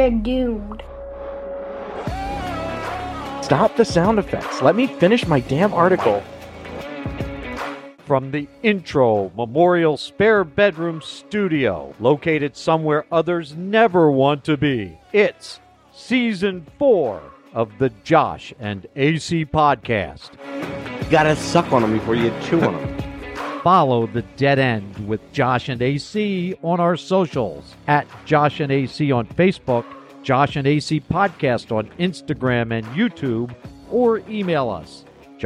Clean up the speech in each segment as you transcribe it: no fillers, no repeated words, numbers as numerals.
You're doomed. Stop the sound effects. Let me finish my damn article. From the Intro Memorial Spare Bedroom Studio, located somewhere others never want to be, it's Season 4 of the Josh and AC Podcast. You gotta suck on them before you chew on them. Follow The Dead End with Josh and AC on our socials, at Josh and AC on Facebook, Josh and AC Podcast on Instagram and YouTube, or email us,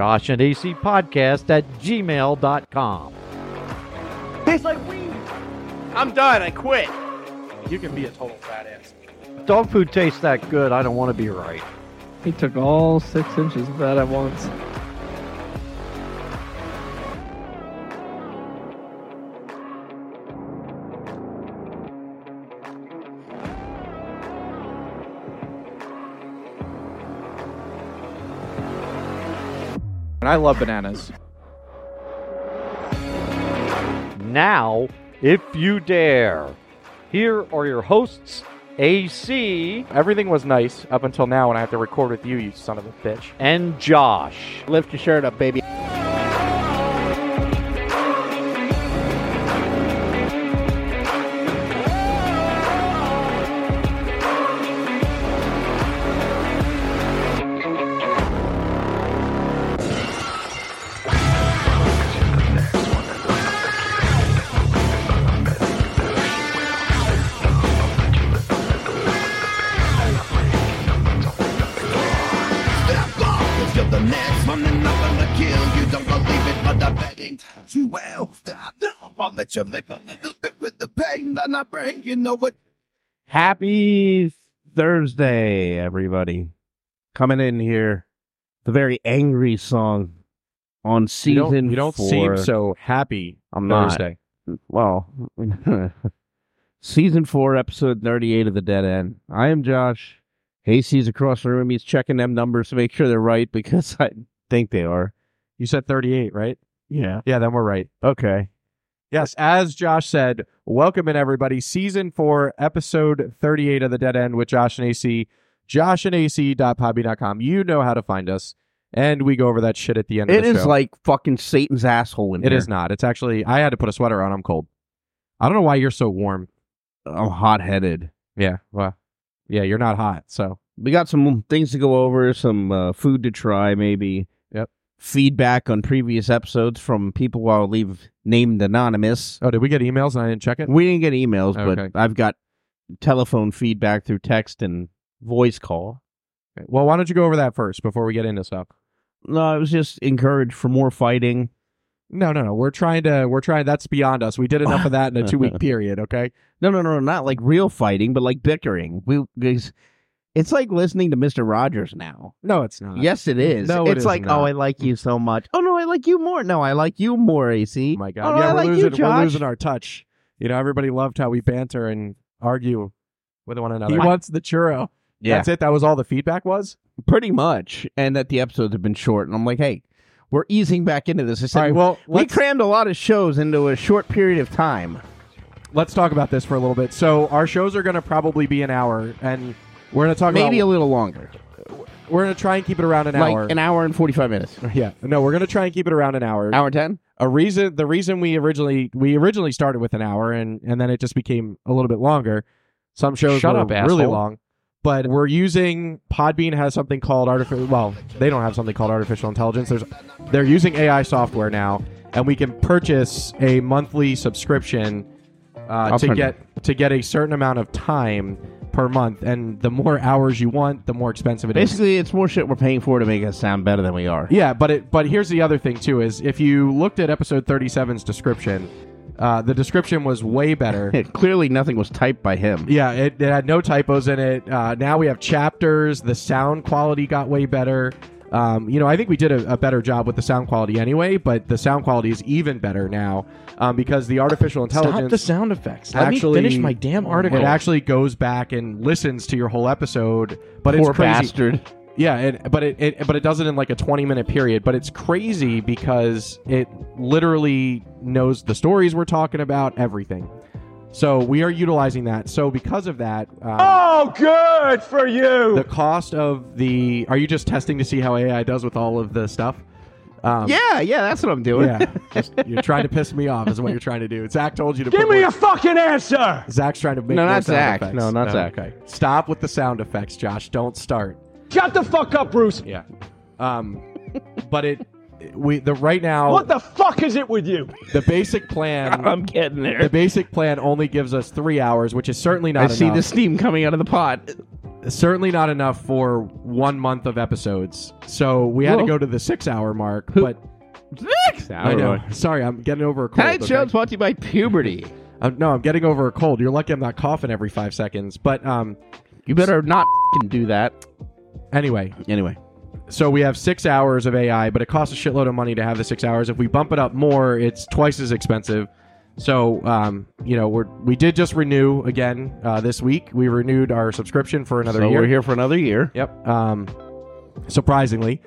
joshandacpodcast@gmail.com. Tastes like weed. I'm done. I quit. You can be a total fat ass. Dog food tastes that good, I don't want to be right. He took all 6 inches of that at once. And I love bananas. Now, if you dare, here are your hosts, AC Everything was nice up until now when I have to record with you, you son of a bitch. and Josh. Lift your shirt up, baby. Happy Thursday, everybody. Coming in here, the very angry song on season You don't 4. seem so happy. I'm Thursday. not. Well, season 4, episode 38 of The Dead End. I am Josh. Hasey's across the room. He's checking them numbers to make sure they're right because I think they are. You said 38, right? Yeah. Yeah, then we're right. Okay. Yes, as Josh said, welcome in everybody. Season 4, episode 38 of The Dead End with Josh and AC. joshandac.podbean.com. You know how to find us. And we go over that shit at the end of the show. It is like fucking Satan's asshole in here. It is not. It's actually, I had to put a sweater on. I'm cold. I don't know why you're so warm. I'm hot-headed. Yeah, well, yeah, you're not hot, so. We got some things to go over, some food to try, maybe. Yep. Feedback on previous episodes from people I'll leave named anonymous. Oh, did we get emails and I didn't check it? We didn't get emails, Okay. but I've got telephone feedback through text and voice call. Okay. Well, why don't you go over that first before we get into stuff? No, I was just encouraged for more fighting. No. We're trying, that's beyond us. We did enough of that in a 2-week period, okay? No, not like real fighting, but like bickering. It's like listening to Mr. Rogers now. No, it's not. Yes, it is. No, it's like, not. oh, I like you so much. Oh, no, I like you more. No, I like you more, AC. Oh, my Oh, God. no, Yeah, I we're like losing, you, Josh. we're losing our touch. You know, everybody loved how we banter and argue with one another. He wants the churro. Yeah, That's it? That was all the feedback was? pretty much. And that the episodes have been short. And I'm like, hey, we're easing back into this. I said, All right, well, we crammed a lot of shows into a short period of time. let's talk about this for a little bit. So our shows are going to probably be an hour, and we're going to talk Maybe a about... little longer. We're going to try and keep it around an Like hour. an hour and 45 minutes. Yeah. No, we're going to try and keep it around an hour. Hour 10? The reason we originally started with an hour, and then it just became a little bit longer. Some shows Shut were up, really asshole. long. But we're using Podbean has something called artificial. Well, they don't have something called artificial intelligence. They're using AI software now, and we can purchase a monthly subscription to get a certain amount of time per month. And the more hours you want, the more expensive it is. Basically, it's more shit we're paying for to make us sound better than we are. Yeah, but here's the other thing too: is if you looked at episode 37's description, the description was way better. Clearly, nothing was typed by him. Yeah, it had no typos in it. Now we have chapters. The sound quality got way better. I think we did a better job with the sound quality anyway, but the sound quality is even better now because the artificial intelligence... Stop the sound effects. Let me finish my damn article. It actually goes back and listens to your whole episode, but Poor it's crazy. bastard. Yeah, but it does it in like a 20-minute period, but it's crazy because it literally knows the stories we're talking about, everything. So we are utilizing that. So because of that, Oh, good for you. the cost of the. Are you just testing to see how AI does with all of the stuff? Yeah, that's what I'm doing. Yeah. You're trying to piss me off, is what you're trying to do. Zach told you to. Give put me more- a fucking answer. Zach's trying to make No, more not sound Zach. effects. No, not Zach. Okay. Stop with the sound effects, Josh. Don't start. Shut the fuck up, Bruce. Yeah. But right now What the fuck is it with you? the basic plan I'm getting the there. basic plan only gives us 3 hours, which is certainly not I enough. see the steam coming out of the pot. Certainly not enough for 1 month of episodes. So we had to Whoa. go to the 6 hour mark, but I know. Sorry, I'm getting over a cold. Tonight's show is brought to you by puberty. No, I'm getting over a cold. You're lucky I'm not coughing every 5 seconds. But You better not do that. anyway, Anyway. so we have 6 hours of AI, but it costs a shitload of money to have the 6 hours. If we bump it up more, it's twice as expensive. So, we did just renew again this week. We renewed our subscription for another So year. we're here for another year. Yep. Surprisingly,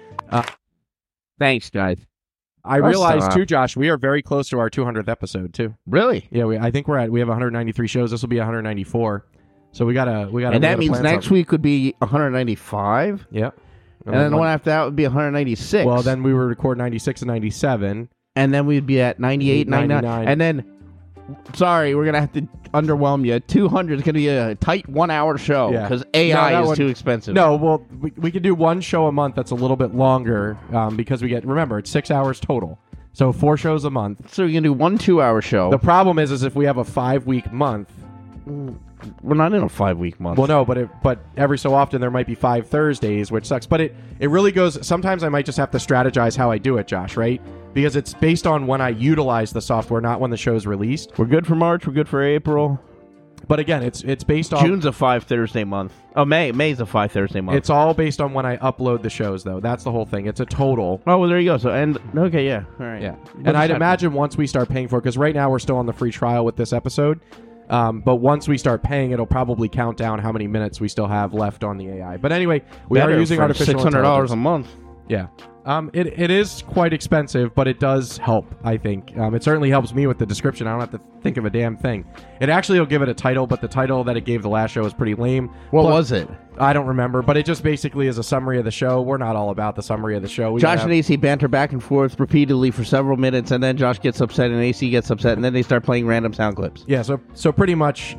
Thanks, guys. I That's realized not- too, Josh, we are very close to our 200th episode too. Really? Yeah, I think we have 193 shows. This will be 194. So we gotta. And that means next week would be 195. Yeah. And then the one after that would be 196. Well, then we would record 96 and 97. And then we'd be at 98, 99. 99. And then, sorry, we're going to have to underwhelm you. 200 is going to be a tight 1 hour show Yeah. because No, AI that is one- too expensive. No, well, we could do one show a month that's a little bit longer because remember, it's 6 hours total. So 4 shows a month. So you can do 1 2 hour show. The problem is if we have a 5-week month. We're not in a 5-week month. Well, no, but every so often there might be 5 Thursdays, which sucks. But it really goes. Sometimes I might just have to strategize how I do it, Josh. Right? Because it's based on when I utilize the software, not when the show's released. We're good for March. We're good for April. But again, it's based on. June's a 5 Thursday month. Oh, May's a 5 Thursday month. It's all based on when I upload the shows, though. That's the whole thing. It's a total. Oh, well, there you go. So, okay, yeah. All right. Yeah. We'll And I'd just have imagine once we start paying for it, because right now we're still on the free trial with this episode. But once we start paying, it'll probably count down how many minutes we still have left on the AI. But anyway, we better are using for artificial $600 intelligence. a month. Yeah. It is quite expensive, but it does help, I think. It certainly helps me with the description. I don't have to think of a damn thing. It actually will give it a title, but the title that it gave the last show was pretty lame. What Plus- was it? I don't remember, but it just basically is a summary of the show. We're not all about the summary of the show. We Josh gotta and AC banter back and forth repeatedly for several minutes, and then Josh gets upset and AC gets upset, and then they start playing random sound clips. Yeah, so pretty much,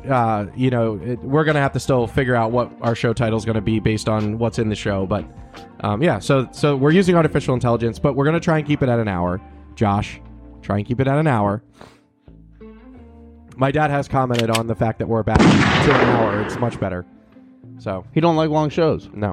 we're gonna have to still figure out what our show title is gonna be based on what's in the show. But so we're using artificial intelligence, but we're gonna try and keep it at an hour. Josh, try and keep it at an hour. My dad has commented on the fact that we're back to an hour. It's much better. So He don't like long shows. no.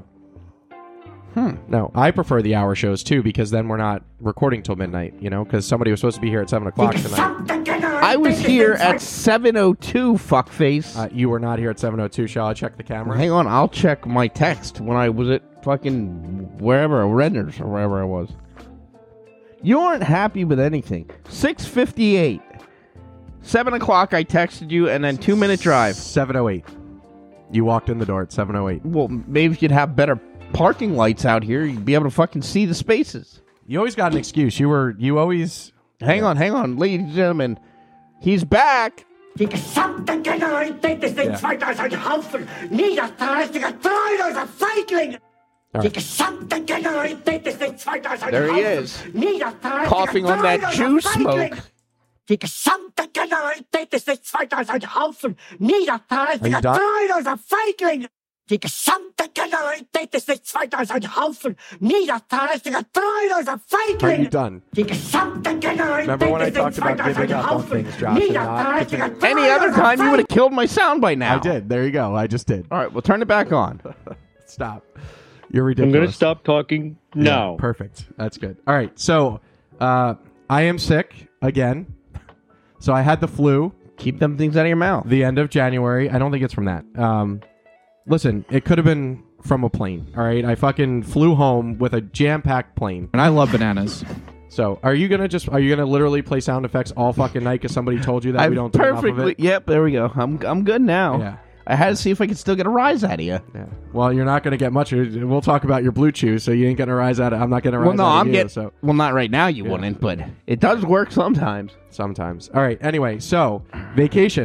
No, I prefer the hour shows too because then we're not recording till midnight. Because somebody was supposed to be here at 7 o'clock tonight. I was here at 7:02, fuckface. You were not here at 7:02. Shall I check the camera? Hang on, I'll check my text when I was at fucking wherever, Redner's or wherever I was. You aren't happy with anything. 6:58. 7 o'clock, I texted you, and then 2-minute drive. 7:08. You walked in the door at 7:08. Well, maybe if you'd have better parking lights out here, you'd be able to fucking see the spaces. You always got an excuse. You always. Hang on, ladies and gentlemen. He's back. Die gesamte Generalität ist in 2000 Haufen niederträchtiger, treuloser Feiglinge! Die gesamte Generalität ist in 2000 There he Haufen is. niederträchtiger, Coughing on that treuloser Jew Feiglinge! smoke. Die gesamte Generalität ist in 2000 Haufen Are you niederträchtiger, done? treuloser Feiglinge! Die gesamte Generalität ist in 2000 Haufen niederträchtiger, treuloser Are you Feiglinge! done? Die gesamte Generalität Remember when I ist in talked about 2000 giving up on Haufen things, Josh, and not niederträchtiger, Any other time, you would have killed my sound by now. I did. There you go. I just did. All right, well, turn it back on. Stop. You're I'm ridiculous. going to stop talking now. Yeah, perfect. That's good. All right. So, I am sick again. So I had the flu Keep them things out of your mouth. the end of January. I don't think it's from that. Listen, it could have been from a plane. All right. I fucking flew home with a jam-packed plane. And I love bananas. So are you gonna literally play sound effects all fucking night because somebody told you that we don't do enough of it? Yep, there we go. I'm good now. Yeah. I had to see if I could still get a rise out of you. Yeah. Well, you're not going to get much. We'll talk about your Blue Chew, so you ain't getting a rise out of. I'm not getting a rise Well, no, out of I'm you. getting. So Well, not right now. You wouldn't, but it does work sometimes. sometimes. All right. Anyway, so vacation.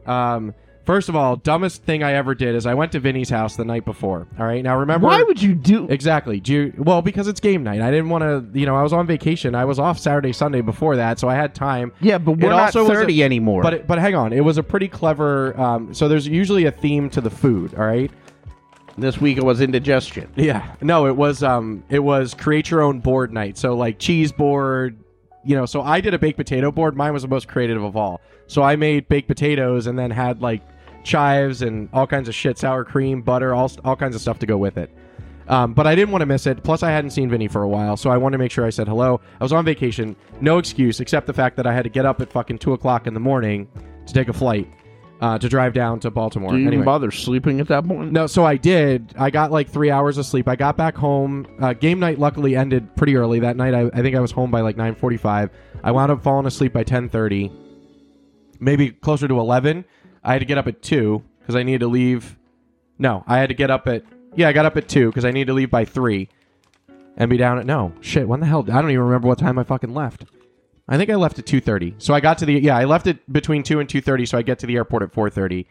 First of all, dumbest thing I ever did is I went to Vinny's house the night before. All right, now remember. Why would you do? Exactly. Well, because it's game night. I didn't want to. I was on vacation. I was off Saturday, Sunday before that, so I had time. Yeah, but we're not 30 anymore. But hang on, it was a pretty clever. So there's usually a theme to the food. All right. This week it was indigestion. Yeah. No, it was create your own board night. So like cheese board. So I did a baked potato board. Mine was the most creative of all. So I made baked potatoes and then had like chives and all kinds of shit, sour cream, butter, all kinds of stuff to go with it. But I didn't want to miss it. Plus, I hadn't seen Vinny for a while, so I wanted to make sure I said hello. I was on vacation. No excuse except the fact that I had to get up at fucking 2 o'clock in the morning to take a flight to drive down to Baltimore. Did you even bother sleeping at that point? No, so I did. I got like 3 hours of sleep. I got back home. Game night luckily ended pretty early. That night, I think I was home by like 9:45. I wound up falling asleep by 10:30, maybe closer to 11. I had to get up at 2 because I needed to leave. No, I had to get up at... Yeah, I got up at 2 because I needed to leave by 3 and be down at... No, shit, when the hell... I don't even remember what time I fucking left. I think I left at 2:30. So I got to the... Yeah, I left it between 2 and 2:30, so I get to the airport at 4:30.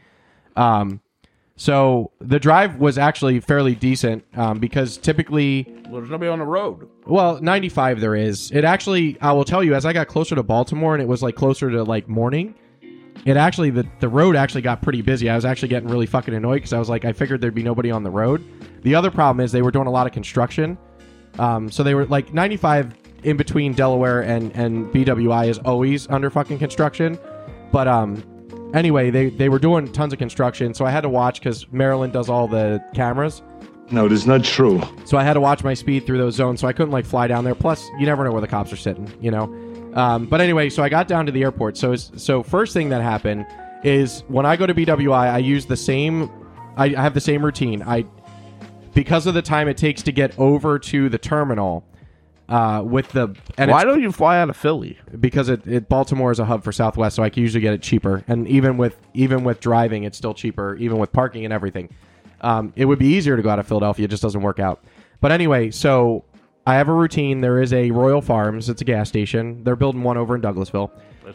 So the drive was actually fairly decent because typically... Well, there's nobody on the road. Well, 95 there is. It actually... I will tell you, as I got closer to Baltimore and it was like closer to like morning... It actually, the road actually got pretty busy. I was actually getting really fucking annoyed because I was like, I figured there'd be nobody on the road. The other problem is they were doing a lot of construction. So they were like 95 in between Delaware and BWI is always under fucking construction. But anyway, they were doing tons of construction. So I had to watch because Maryland does all the cameras. No, it is not true. So I had to watch my speed through those zones. So I couldn't like fly down there. Plus, you never know where the cops are sitting, But anyway, so I got down to the airport. So first thing that happened is when I go to BWI, I use the same... I have the same routine. Because of the time it takes to get over to the terminal with the... And why don't you fly out of Philly? Because Baltimore is a hub for Southwest, so I can usually get it cheaper. And even with driving, it's still cheaper, even with parking and everything. It would be easier to go out of Philadelphia. It just doesn't work out. But anyway, so... I have a routine. There is a Royal Farms. It's a gas station. They're building one over in Douglasville.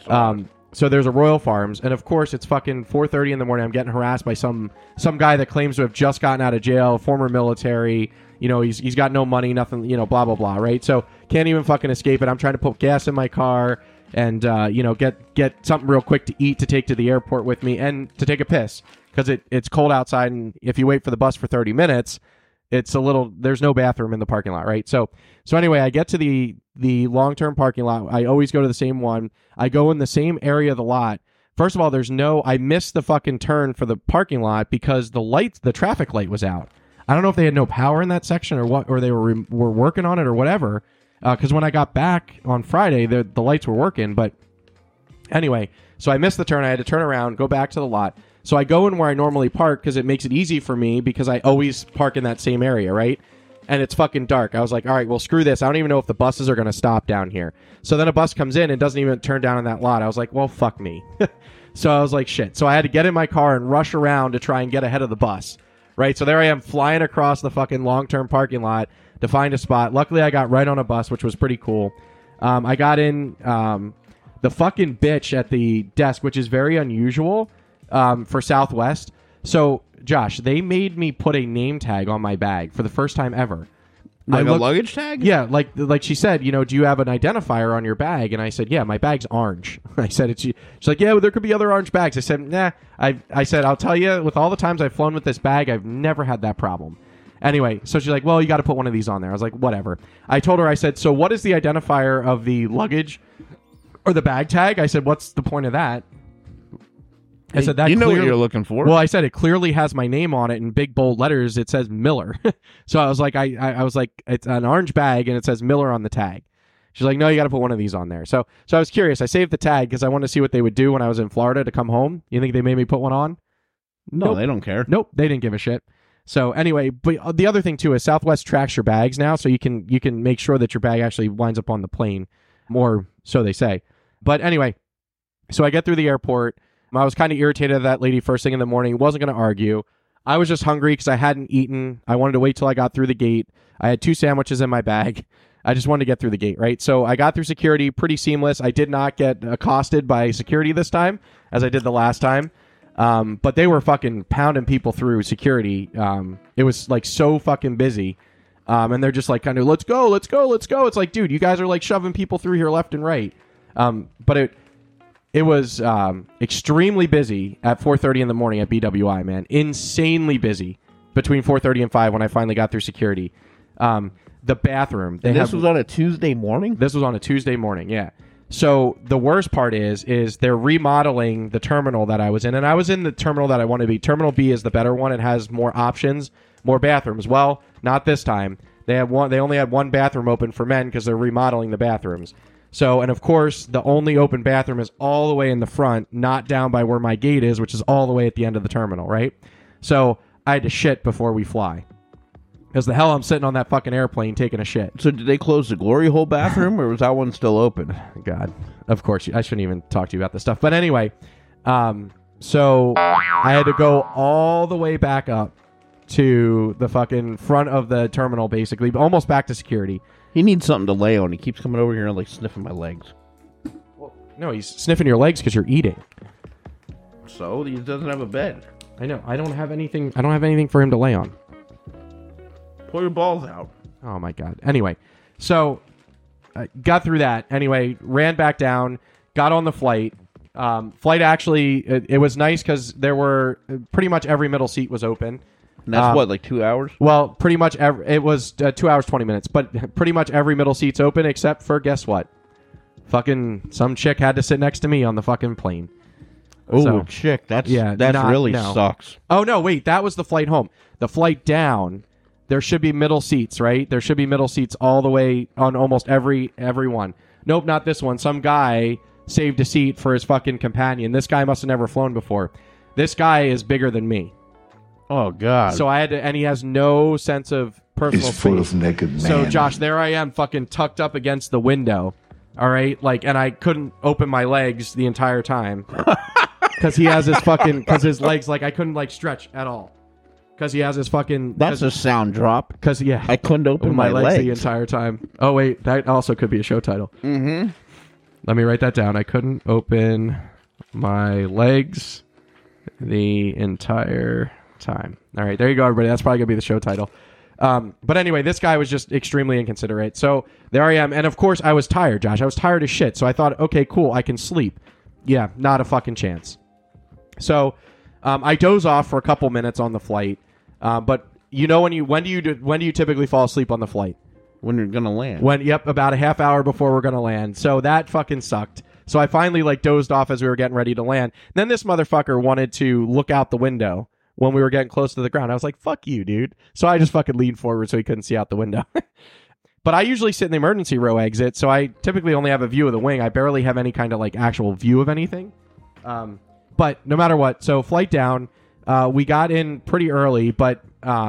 So there's a Royal Farms, and of course it's fucking 4:30 in the morning. I'm getting harassed by some guy that claims to have just gotten out of jail, former military. He's got no money, nothing. Blah blah blah. Right? So can't even fucking escape it. I'm trying to put gas in my car and get something real quick to eat to take to the airport with me and to take a piss because it's cold outside, and if you wait for the bus for 30 minutes. It's there's no bathroom in the parking lot, right? So anyway, I get to the long-term parking lot. I always go to the same one. I go in the same area of the lot. First of all, I missed the fucking turn for the parking lot because the traffic light was out. I don't know if they had no power in that section or what, or they were working on it or whatever. Because when I got back on Friday, the lights were working. But anyway, so I missed the turn. I had to turn around, go back to the lot. So I go in where I normally park because it makes it easy for me because I always park in that same area, right? And it's fucking dark. I was like, all right, well, screw this. I don't even know if the buses are going to stop down here. So then a bus comes in and doesn't even turn down in that lot. I was like, well, fuck me. So I was like, shit. So I had to get in my car and rush around to try and get ahead of the bus, right? So there I am flying across the fucking long-term parking lot to find a spot. Luckily, I got right on a bus, which was pretty cool. I got in the fucking bitch at the desk, which is very unusual. For Southwest. So, Josh, they made me put a name tag on my bag for the first time ever. Like a luggage tag? Yeah, like she said, do you have an identifier on your bag? And I said, yeah, my bag's orange. I said, she's like, yeah, well, there could be other orange bags. I said, nah. I said, I'll tell you, with all the times I've flown with this bag, I've never had that problem. Anyway, so she's like, well, you got to put one of these on there. I was like, whatever. I told her, I said, so what is the identifier of the luggage or the bag tag? I said, what's the point of that? I said that you know what you're looking for. Well, I said it clearly has my name on it in big bold letters. It says Miller. So I was like, I was like, it's an orange bag and it says Miller on the tag. She's like, no, you got to put one of these on there. So I was curious. I saved the tag because I wanted to see what they would do when I was in Florida to come home. You think they made me put one on? No, nope. They don't care. Nope, they didn't give a shit. So anyway, but the other thing too is Southwest tracks your bags now, so you can make sure that your bag actually winds up on the plane, or so they say. But anyway, so I get through the airport. I was kind of irritated at that lady first thing in the morning. Wasn't going to argue. I was just hungry because I hadn't eaten. I wanted to wait till I got through the gate. I had 2 sandwiches in my bag. I just wanted to get through the gate, right? So I got through security, pretty seamless. I did not get accosted by security this time, as I did the last time. But they were fucking pounding people through security. It was like so fucking busy. And they're just like kind of, let's go, let's go, let's go. It's like, dude, you guys are like shoving people through here left and right. But it was extremely busy at 4:30 in the morning at BWI, man. Insanely busy between 4:30 and 5 when I finally got through security. The bathroom. This was on a Tuesday morning? This was on a Tuesday morning, yeah. So the worst part is they're remodeling the terminal that I was in, and I was in the terminal that I wanted to be. Terminal B is the better one. It has more options, more bathrooms. Well, not this time. They only had one bathroom open for men because they're remodeling the bathrooms. So, and of course, the only open bathroom is all the way in the front, not down by where my gate is, which is all the way at the end of the terminal, right? So I had to shit before we fly. Because the hell I'm sitting on that fucking airplane taking a shit. So did they close the glory hole bathroom, or was that one still open? God, of course. I shouldn't even talk to you about this stuff. But anyway, so I had to go all the way back up to the fucking front of the terminal, basically, but almost back to security. He needs something to lay on. He keeps coming over here and like sniffing my legs. No, he's sniffing your legs because you're eating. So he doesn't have a bed. I know. I don't have anything for him to lay on. Pull your balls out. Oh, my God. Anyway, so got through that. Anyway, ran back down, got on the flight. Flight actually, it was nice because there were pretty much every middle seat was open. And that's what, like 2 hours? Well, pretty much it was 2 hours, 20 minutes. But pretty much every middle seat's open except for, guess what? Fucking some chick had to sit next to me on the fucking plane. Oh, So, chick. That not- really no. sucks. Oh, no, wait. That was the flight home. The flight down, there should be middle seats, right? There should be middle seats all the way on almost every one. Nope, not this one. Some guy saved a seat for his fucking companion. This guy must have never flown before. This guy is bigger than me. Oh, God. So I had to, and he has no sense of personal He's full space. of naked men. So, Josh, there I am fucking tucked up against the window. All right? Like, and I couldn't open my legs the entire time. Because he has his fucking, because his legs, like, I couldn't, like, stretch at all. Because he has his fucking. That's a sound drop. Because, yeah. I couldn't open my legs the entire time. Oh, wait. That also could be a show title. Mm-hmm. Let me write that down. I couldn't open my legs the entire time. All right. There you go, everybody. That's probably going to be the show title. But anyway, this guy was just extremely inconsiderate. So there I am. And of course, I was tired, Josh. I was tired as shit. So I thought, okay, cool. I can sleep. Yeah, not a fucking chance. So I doze off for a couple minutes on the flight. But you know when do you typically fall asleep on the flight? When you're gonna land. Yep, about a half hour before we're gonna land. So that fucking sucked. So I finally like dozed off as we were getting ready to land. Then this motherfucker wanted to look out the window when we were getting close to the ground. I was like, fuck you, dude. So I just fucking leaned forward so he couldn't see out the window. But I usually sit in the emergency row exit, so I typically only have a view of the wing. I barely have any kind of like actual view of anything. But no matter what, so flight down, we got in pretty early, but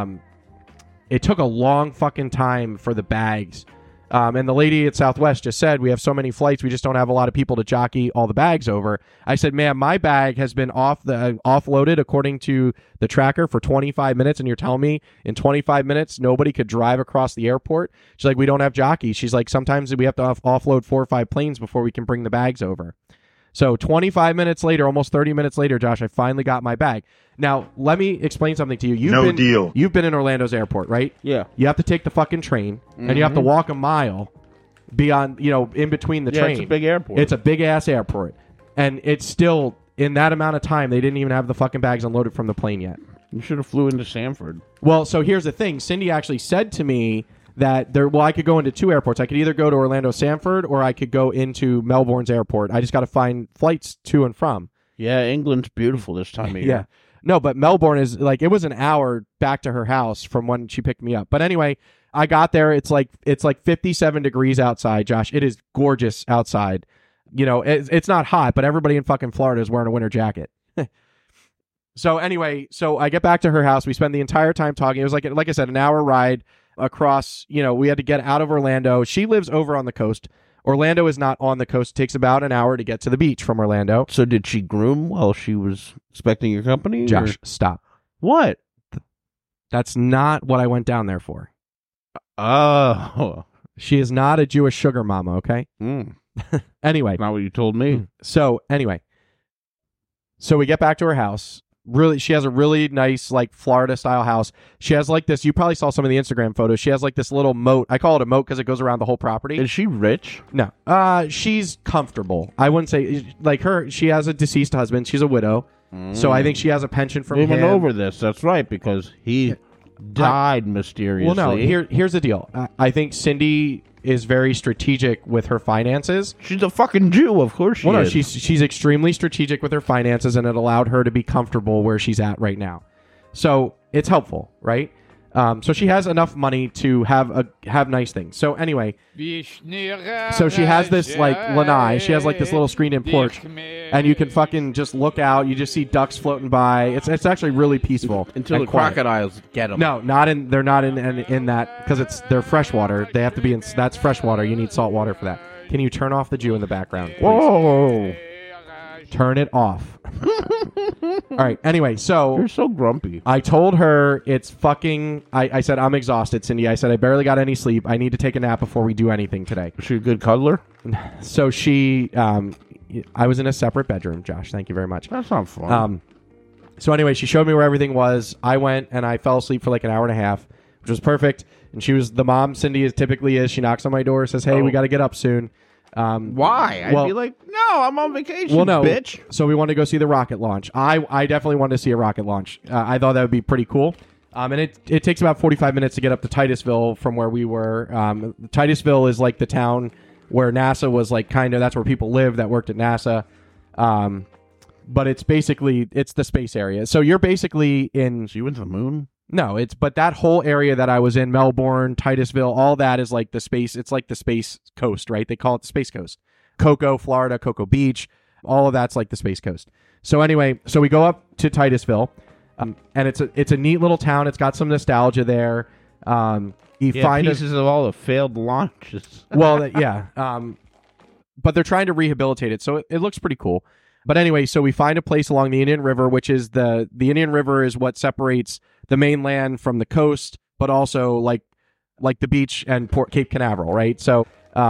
it took a long fucking time for the bags. And the lady at Southwest just said, we have so many flights, we just don't have a lot of people to jockey all the bags over. I said, ma'am, my bag has been offloaded according to the tracker for 25 minutes, and you're telling me in 25 minutes nobody could drive across the airport? She's like, we don't have jockeys. She's like, sometimes we have to offload 4 or 5 planes before we can bring the bags over. So 25 minutes later, almost 30 minutes later, Josh, I finally got my bag. Now, let me explain something to you. You've been in Orlando's airport, right? Yeah. You have to take the fucking train, and you have to walk a mile beyond, in between the train. It's a big airport. It's a big-ass airport. And it's still, in that amount of time, they didn't even have the fucking bags unloaded from the plane yet. You should have flew into Sanford. Well, so here's the thing. Cindy actually said to me that I could go into 2 airports. I could either go to Orlando Sanford or I could go into Melbourne's airport. I just got to find flights to and from. Yeah, England's beautiful this time of year. Yeah. No, but Melbourne is like, it was an hour back to her house from when she picked me up. But anyway, I got there. It's like 57 degrees outside, Josh. It is gorgeous outside. It's not hot, but everybody in fucking Florida is wearing a winter jacket. So anyway, I get back to her house. We spend the entire time talking. It was like I said, an hour ride across, we had to get out of Orlando. She lives over on the coast. Orlando is not on the coast. It takes about an hour to get to the beach from Orlando. So did she groom while she was expecting your company? Josh, stop. What? That's not what I went down there for. Oh. She is not a Jewish sugar mama, okay? Mm. Anyway. Not what you told me. So, anyway. So we get back to her house. Really, she has a really nice, like, Florida-style house. She has, like, this... You probably saw some of the Instagram photos. She has, like, this little moat. I call it a moat because it goes around the whole property. Is she rich? No. She's comfortable. I wouldn't say... Like, she has a deceased husband. She's a widow. So I think she has a pension from We him. went over this. That's right, because he died mysteriously. Well, no. Here's the deal. I think Cindy is very strategic with her finances. She's a fucking Jew, of course she is. Well, no, she's extremely strategic with her finances, and it allowed her to be comfortable where she's at right now. So it's helpful, right? So she has enough money to have nice things. So anyway, so she has this like lanai. She has like this little screened-in porch, and you can fucking just look out. You just see ducks floating by. It's actually really peaceful Until and the quiet. crocodiles get them. No, they're not in that because they're freshwater. They have to be in. That's freshwater. You need salt water for that. Can you turn off the Jew in the background, please? Whoa. Turn it off. All right. Anyway, so You're so grumpy. I told her it's fucking... I said, I'm exhausted, Cindy. I said, I barely got any sleep. I need to take a nap before we do anything today. Is she a good cuddler? So she... I was in a separate bedroom, Josh. Thank you very much. That's not fun. So anyway, she showed me where everything was. I went and I fell asleep for like an hour and a half, which was perfect. And she was... The mom, Cindy, typically is. She knocks on my door, says, hey, we got to get up soon. Why? I'd be like, no, I'm on vacation, bitch. So we wanted to go see the rocket launch. I definitely wanted to see a rocket launch. I thought that would be pretty cool. And it takes about 45 minutes to get up to Titusville from where we were. Titusville is like the town where NASA was like kind of, that's where people live that worked at NASA. But it's basically, it's the space area. So you're basically in... So you went to the moon? No, but that whole area that I was in, Melbourne, Titusville, all that is like the space. It's like the space coast, right? They call it the space coast. Cocoa, Florida, Cocoa Beach, all of that's like the space coast. So anyway, so we go up to Titusville, and it's a neat little town. It's got some nostalgia there. Find pieces of all the failed launches. Well, yeah. But they're trying to rehabilitate it, so it looks pretty cool. But anyway, so we find a place along the Indian River, which is the Indian River is what separates the mainland from the coast, but also like the beach and Cape Canaveral, right? So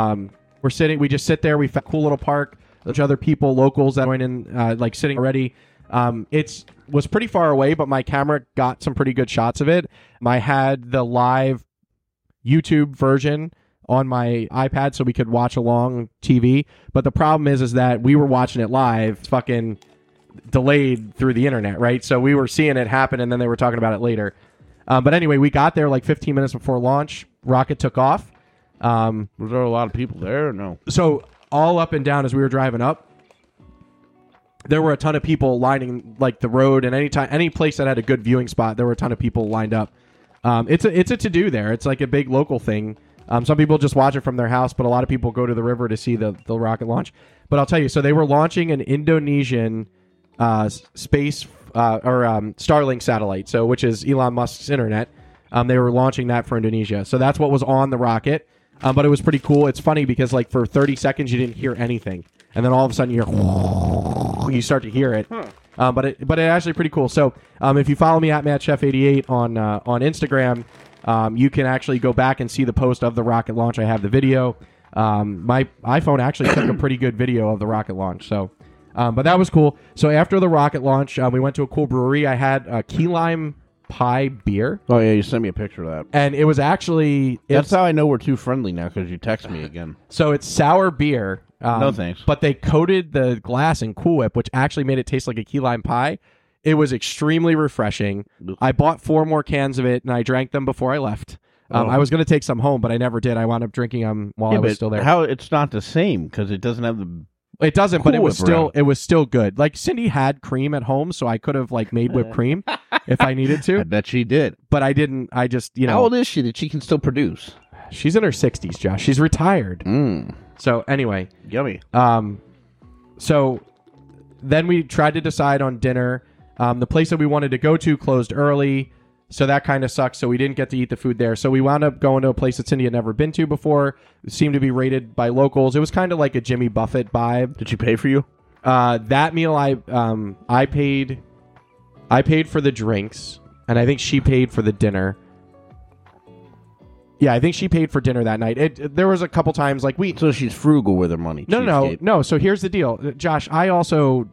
we just sit there. We found a cool little park. There's other people, locals that went in, like sitting already. It was pretty far away, but my camera got some pretty good shots of it. I had the live YouTube version on my iPad so we could watch along TV. But the problem is that we were watching it live, fucking delayed through the internet, right? So we were seeing it happen and then they were talking about it later. But anyway, we got there like 15 minutes before launch. Rocket took off. Was there a lot of people there or no? So all up and down as we were driving up, there were a ton of people lining like the road, and any place that had a good viewing spot, there were a ton of people lined up. It's a to-do there. It's like a big local thing. Some people just watch it from their house, but a lot of people go to the river to see the rocket launch. But I'll tell you, so they were launching an Indonesian space or Starlink satellite, so which is Elon Musk's internet. They were launching that for Indonesia. So that's what was on the rocket. But it was pretty cool. It's funny because like for 30 seconds you didn't hear anything, and then all of a sudden you start to hear it. But it's actually pretty cool. So if you follow me at MattChef88 on Instagram, you can actually go back and see the post of the rocket launch. I have the video. My iPhone actually took a pretty good video of the rocket launch. So, but that was cool. So after the rocket launch, we went to a cool brewery. I had a key lime pie beer. Oh yeah, you sent me a picture of that. And it was actually... That's how I know we're too friendly now, because you text me again. So it's sour beer. No thanks. But they coated the glass in Cool Whip, which actually made it taste like a key lime pie. It was extremely refreshing. I bought 4 more cans of it, and I drank them before I left. I was going to take some home, but I never did. I wound up drinking them while I was still there. How it's not the same, because it doesn't have the... It doesn't, but it was Whip still good. Like Cindy had cream at home, so I could have like made whipped cream if I needed to. I bet she did. But I didn't. I just, How old is she that she can still produce? She's in her 60s, Josh. She's retired. So anyway. Yummy. So then we tried to decide on dinner. The place that we wanted to go to closed early, so that kind of sucks. So we didn't get to eat the food there. So we wound up going to a place that Cindy had never been to before. It seemed to be rated by locals. It was kind of like a Jimmy Buffett vibe. Did she pay for you? That meal, I paid for the drinks, and I think she paid for the dinner. Yeah, I think she paid for dinner that night. There was a couple times like So she's frugal with her money. No. So here's the deal, Josh. I also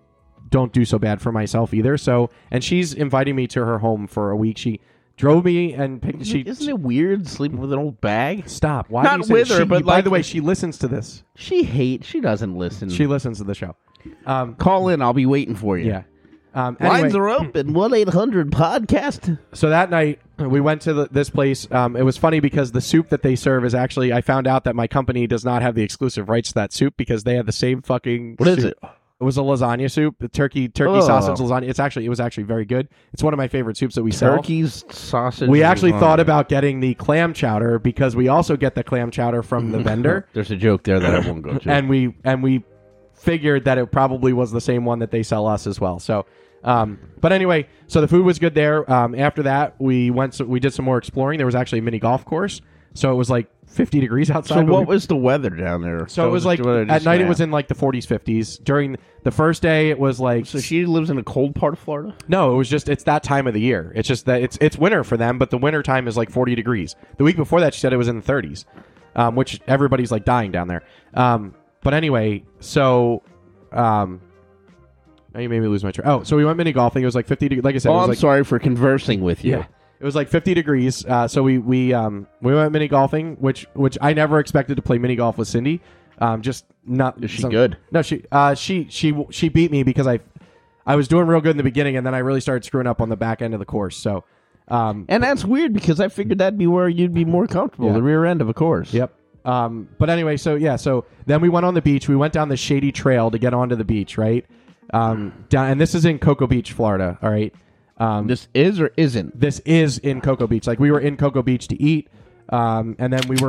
don't do so bad for myself either. So, and she's inviting me to her home for a week. She drove me and picked. Isn't it weird sleeping with an old bag? Stop. Why? Not do you say with her, she, but by like- the way, she listens to this. She doesn't listen. She listens to the show. Call in. I'll be waiting for you. Yeah. Lines Anyway, are open. 1-800-podcast. so that night we went to this place. It was funny because the soup that they serve is actually. I found out that my company does not have the exclusive rights to that soup because they have the same fucking. What is soup. it? It was a lasagna soup, the turkey Oh. sausage lasagna. It was actually very good. It's one of my favorite soups that we sell. Turkey's sausage. We actually lasagna. thought about getting the clam chowder because we also get the clam chowder from the vendor, There's a joke there that I won't go to. and we figured that it probably was the same one that they sell us as well. So, but anyway, so the food was good there. After that, we did some more exploring. There was actually a mini golf course, so it was like 50 degrees outside. So but what was the weather down there? So it was like at night it was in like the 40s, 50s. During the first day it was like So she lives in a cold part of Florida? no, it was just it's that time of the year. It's just that it's winter for them, but the winter time is like 40 degrees. The week before that she said it was in the 30s, which everybody's like dying down there. But anyway, so now you made me lose my train. Oh, so we went mini golfing. It was like 50. Like I said, it Oh, was I'm like, sorry for conversing with you. yeah. It was like 50 degrees. So we went mini golfing, which I never expected to play mini golf with Cindy. Just not. Is she good? No, she beat me because I was doing real good in the beginning, and then I really started screwing up on the back end of the course. So, And that's weird because I figured that'd be where you'd be more comfortable, Yeah. the rear end of a course. yep. But anyway, so then we went on the beach. We went down the shady trail to get onto the beach, right? And this is in Cocoa Beach, Florida. All right. This is or isn't? This is in Cocoa Beach. Like we were in Cocoa Beach to eat, and then we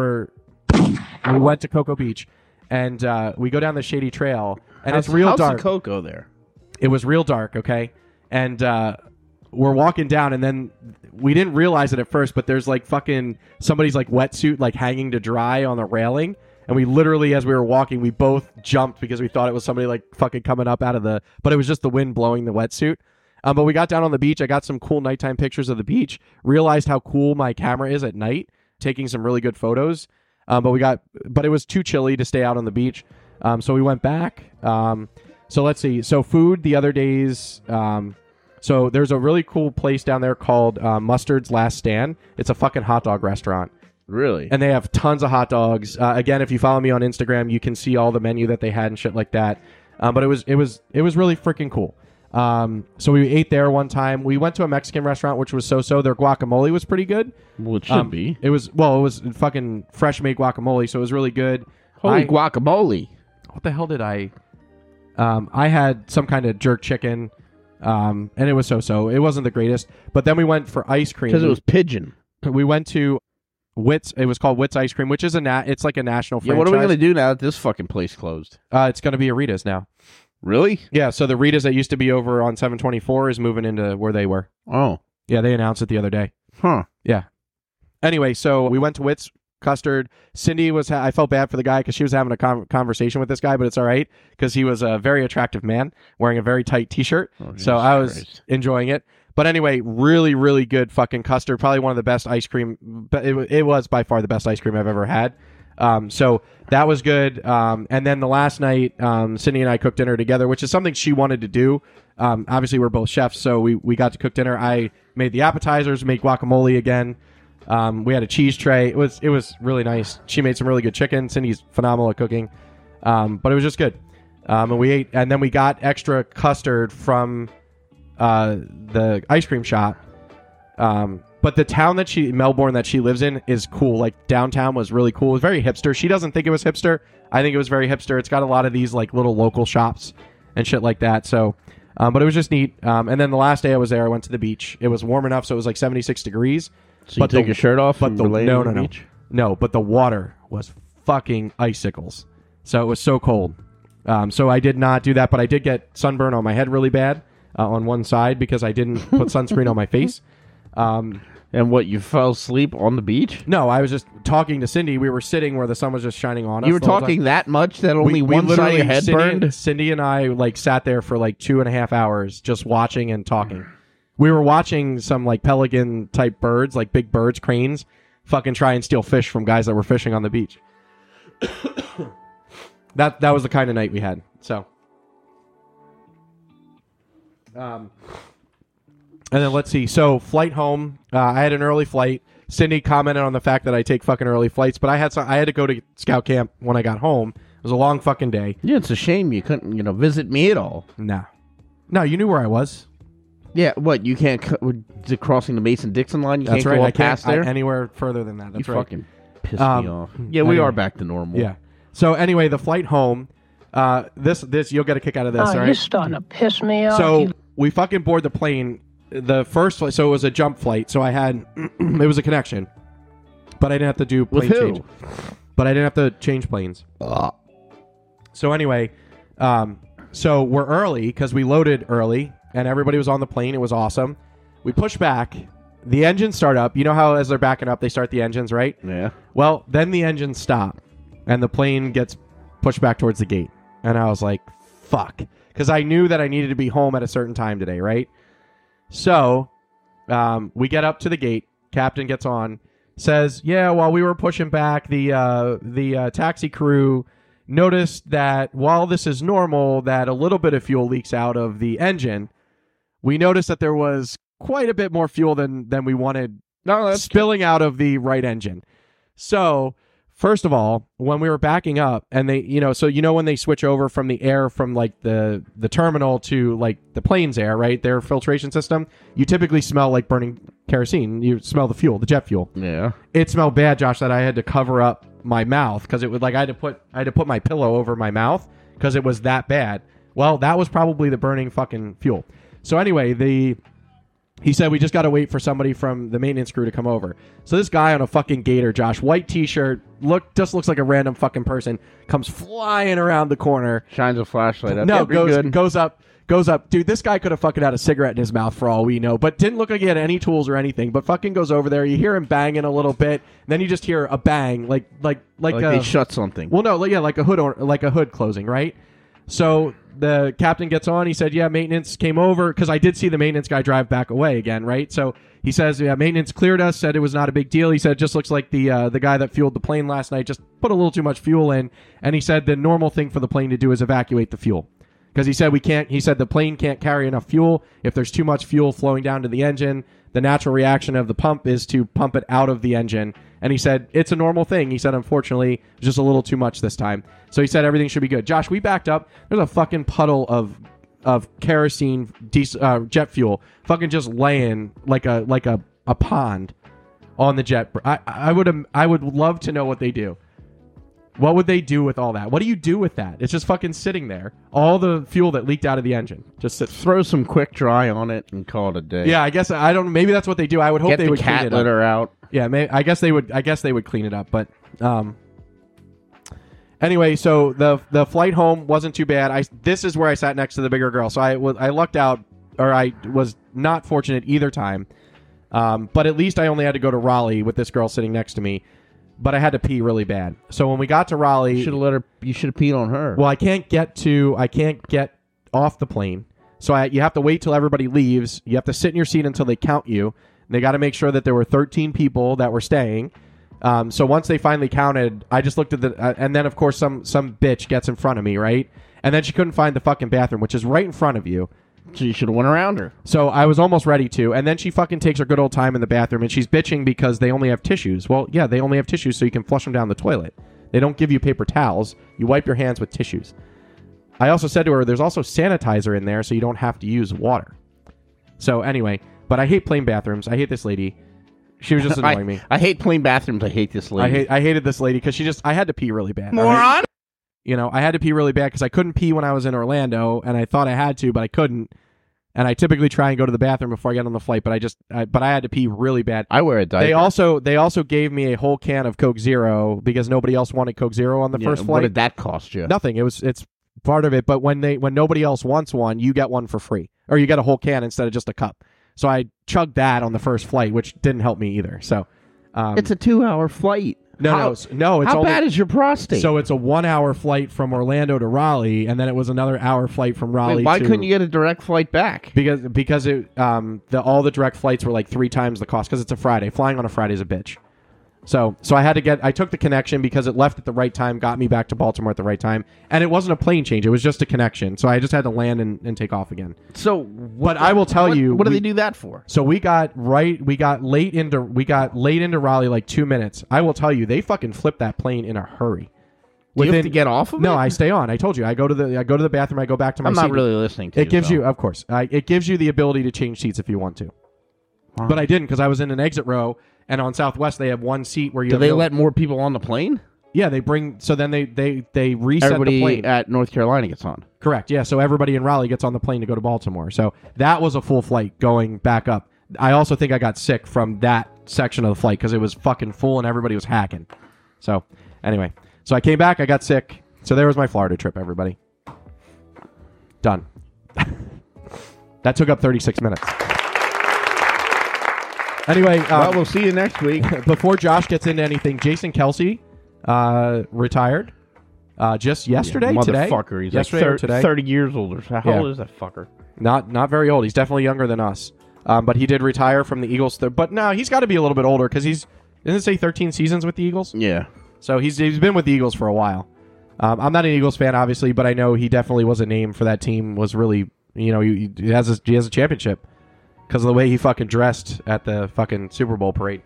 went to Cocoa Beach, and we go down the shady trail, and it's real how's dark. the cocoa there? It was real dark, okay, and we're walking down, and then we didn't realize it at first, but there's like fucking somebody's like wetsuit like hanging to dry on the railing. And we literally, as we were walking, we both jumped because we thought it was somebody like fucking coming up out of but it was just the wind blowing the wetsuit. But we got down on the beach. I got some cool nighttime pictures of the beach. Realized how cool my camera is at night, taking some really good photos. But it was too chilly to stay out on the beach. So we went back. So let's see. So food the other days. So there's a really cool place down there called Mustard's Last Stand. It's a fucking hot dog restaurant. Really? And they have tons of hot dogs. Again, if you follow me on Instagram, you can see all the menu that they had and shit like that. But it was really freaking cool. So we ate there one time. We went to a Mexican restaurant, which was so-so. Their guacamole was pretty good. Well, it should be. It was fucking fresh made guacamole, so it was really good. Holy guacamole. What the hell did I? I had some kind of jerk chicken, and it was so-so. It wasn't the greatest. But then we went for ice cream. Because it was pigeon. We went to Witt's. It was called Witt's Ice Cream, which is it's like a national franchise. Yeah, what are we going to do now that this fucking place closed? It's going to be a Rita's now. Really? Yeah, so the Rita's that used to be over on 724 is moving into where they were. Oh. Yeah, they announced it the other day. Huh. Yeah. Anyway, so we went to Witt's Custard. Cindy I felt bad for the guy because she was having a conversation with this guy, but it's all right because he was a very attractive man wearing a very tight T-shirt. Oh, so I was Christ. enjoying it. But anyway, really, really good fucking custard. Probably one of the best ice cream. But it was by far the best ice cream I've ever had. So that was good. And then the last night, Cindy and I cooked dinner together, which is something she wanted to do. Obviously, we're both chefs, so we got to cook dinner. I made the appetizers, made guacamole again. We had a cheese tray. It was really nice. She made some really good chicken. Cindy's phenomenal at cooking. But it was just good. And we ate, and then we got extra custard from the ice cream shop. But the town Melbourne that she lives in is cool. Like downtown was really cool. It was very hipster. She doesn't think it was hipster. I think it was very hipster. It's got a lot of these like little local shops and shit like that. So, but it was just neat. And then the last day I was there, I went to the beach. It was warm enough, so it was like 76 degrees. So you take your shirt off But and the lay no, on no, the no, beach? no. But the water was fucking icicles. So it was so cold. So I did not do that, but I did get sunburn on my head really bad on one side because I didn't put sunscreen on my face. And what, you fell asleep on the beach? No, I was just talking to Cindy. We were sitting where the sun was just shining on us. You were the whole talking time. that much that only We one side of literally, your head burned? Cindy and I like sat there for like 2.5 hours just watching and talking. We were watching some like pelican type birds, like big birds, cranes, fucking try and steal fish from guys that were fishing on the beach. That was the kind of night we had. So And then let's see. So flight home, I had an early flight. Cindy commented on the fact that I take fucking early flights, but I had to go to scout camp when I got home. It was a long fucking day. Yeah, it's a shame you couldn't, visit me at all. No, you knew where I was. Yeah, what, you can't, crossing the Mason-Dixon line, you That's can't right. go I up past can't there? Anywhere further than that. That's you right. fucking pissed me off. Yeah, we are back to normal. Yeah. So anyway, the flight home, this you'll get a kick out of this, all right? You're starting to piss me off. So we fucking board the plane. The first flight, so it was a jump flight. So I had, it was a connection, but I didn't have to do plane With who? change. But I didn't have to change planes. So anyway, so we're early because we loaded early and everybody was on the plane. It was awesome. We push back. The engines start up. You know how as they're backing up, they start the engines, right? Yeah. Well, then the engines stop and the plane gets pushed back towards the gate. And I was like, fuck. Because I knew that I needed to be home at a certain time today, right? So we get up to the gate. Captain gets on, says, yeah, while we were pushing back, the taxi crew noticed that while this is normal, that a little bit of fuel leaks out of the engine. We noticed that there was quite a bit more fuel than we wanted spilling out of the right engine. So first of all, when we were backing up and they, when they switch over from the air from like the terminal to like the plane's air, right? Their filtration system, you typically smell like burning kerosene. You smell the fuel, the jet fuel. Yeah. It smelled bad, Josh, that I had to cover up my mouth because it would like I had to put my pillow over my mouth because it was that bad. Well, that was probably the burning fucking fuel. So anyway, he said, we just got to wait for somebody from the maintenance crew to come over. So this guy on a fucking gator, Josh, white t-shirt, just looks like a random fucking person, comes flying around the corner. Shines a flashlight up. No, Yeah, goes up. Dude, this guy could have fucking had a cigarette in his mouth for all we know, but didn't look like he had any tools or anything, but fucking goes over there. You hear him banging a little bit, and then you just hear a bang, like they shut something. Well, no, yeah, like a hood closing, right? So the captain gets on. He said, yeah, maintenance came over because I did see the maintenance guy drive back away again, right? So he says, yeah, maintenance cleared us, said it was not a big deal. He said, it just looks like the guy that fueled the plane last night just put a little too much fuel in. And he said the normal thing for the plane to do is evacuate the fuel. Because he said the plane can't carry enough fuel. If there's too much fuel flowing down to the engine, the natural reaction of the pump is to pump it out of the engine. And he said, it's a normal thing. He said, unfortunately, it was just a little too much this time. So he said everything should be good. Josh, we backed up. There's a fucking puddle of kerosene jet fuel fucking just laying like a pond on the jet. I would love to know what they do. What would they do with all that? What do you do with that? It's just fucking sitting there. All the fuel that leaked out of the engine just sits. Throw some quick dry on it and call it a day. Yeah, I guess I don't. Maybe that's what they do. I would hope they would cat clean it litter up. out. Yeah, I guess they would. I guess they would clean it up. But anyway, so the flight home wasn't too bad. This is where I sat next to the bigger girl. So I lucked out, or I was not fortunate either time. But at least I only had to go to Raleigh with this girl sitting next to me. But I had to pee really bad. So when we got to Raleigh, You should have peed on her. well, I can't get off the plane. So you have to wait till everybody leaves. You have to sit in your seat until they count you. They got to make sure that there were 13 people that were staying. So once they finally counted, I just looked at and then of course some bitch gets in front of me, right? And then she couldn't find the fucking bathroom, which is right in front of you. So you should have went around her. So I was almost ready to, and then she fucking takes her good old time in the bathroom, and she's bitching because they only have tissues. Well, yeah, they only have tissues so you can flush them down the toilet. They don't give you paper towels. You wipe your hands with tissues. I also said to her, there's also sanitizer in there so you don't have to use water. So anyway, but I hate plain bathrooms. I hate this lady. She was just annoying me. I hate plain bathrooms. I hate this lady. I hated this lady because I had to pee really bad. Moron! Right? I had to pee really bad because I couldn't pee when I was in Orlando, and I thought I had to, but I couldn't. And I typically try and go to the bathroom before I get on the flight, but I had to pee really bad. I wear a diaper. They also gave me a whole can of Coke Zero because nobody else wanted Coke Zero on the first flight. What did that cost you? Nothing. It's part of it, but when nobody else wants one, you get one for free, or you get a whole can instead of just a cup. So I chugged that on the first flight, which didn't help me either. So it's a 2-hour flight. No. It's how bad is your prostate? So it's a 1-hour flight from Orlando to Raleigh, and then it was another hour flight from Raleigh. Wait, why couldn't you get a direct flight back? Because all the direct flights were like 3 times the cost because it's a Friday. Flying on a Friday is a bitch. So I took the connection because it left at the right time, got me back to Baltimore at the right time, and it wasn't a plane change; it was just a connection. So I just had to land and take off again. So, but I will tell you, what do they do that for? So we got late into Raleigh like 2 minutes. I will tell you, they fucking flipped that plane in a hurry. Do you have to get off of it? No, I stay on. I told you, I go to the bathroom. I go back to my seat. I'm not really listening to you. It gives you, of course, it gives you the ability to change seats if you want to. Wow. But I didn't because I was in an exit row. And on Southwest, they have one seat where you. Do they let more people on the plane? Yeah, they bring. So then they reset everybody the plane. At North Carolina gets on. Correct. Yeah. So everybody in Raleigh gets on the plane to go to Baltimore. So that was a full flight going back up. I also think I got sick from that section of the flight because it was fucking full and everybody was hacking. So anyway, so I came back. I got sick. So there was my Florida trip. Everybody. Done. That took up 36 minutes. Anyway, well, we'll see you next week. Before Josh gets into anything, Jason Kelsey retired just yesterday. Motherfucker, he's yesterday like 30 years older. How old is that fucker? Not very old. He's definitely younger than us. But he did retire from the Eagles. But no, he's got to be a little bit older because doesn't it say 13 seasons with the Eagles? Yeah. So he's been with the Eagles for a while. I'm not an Eagles fan, obviously, but I know he definitely was a name for that team. Was really, he has a championship. Because of the way he fucking dressed at the fucking Super Bowl parade.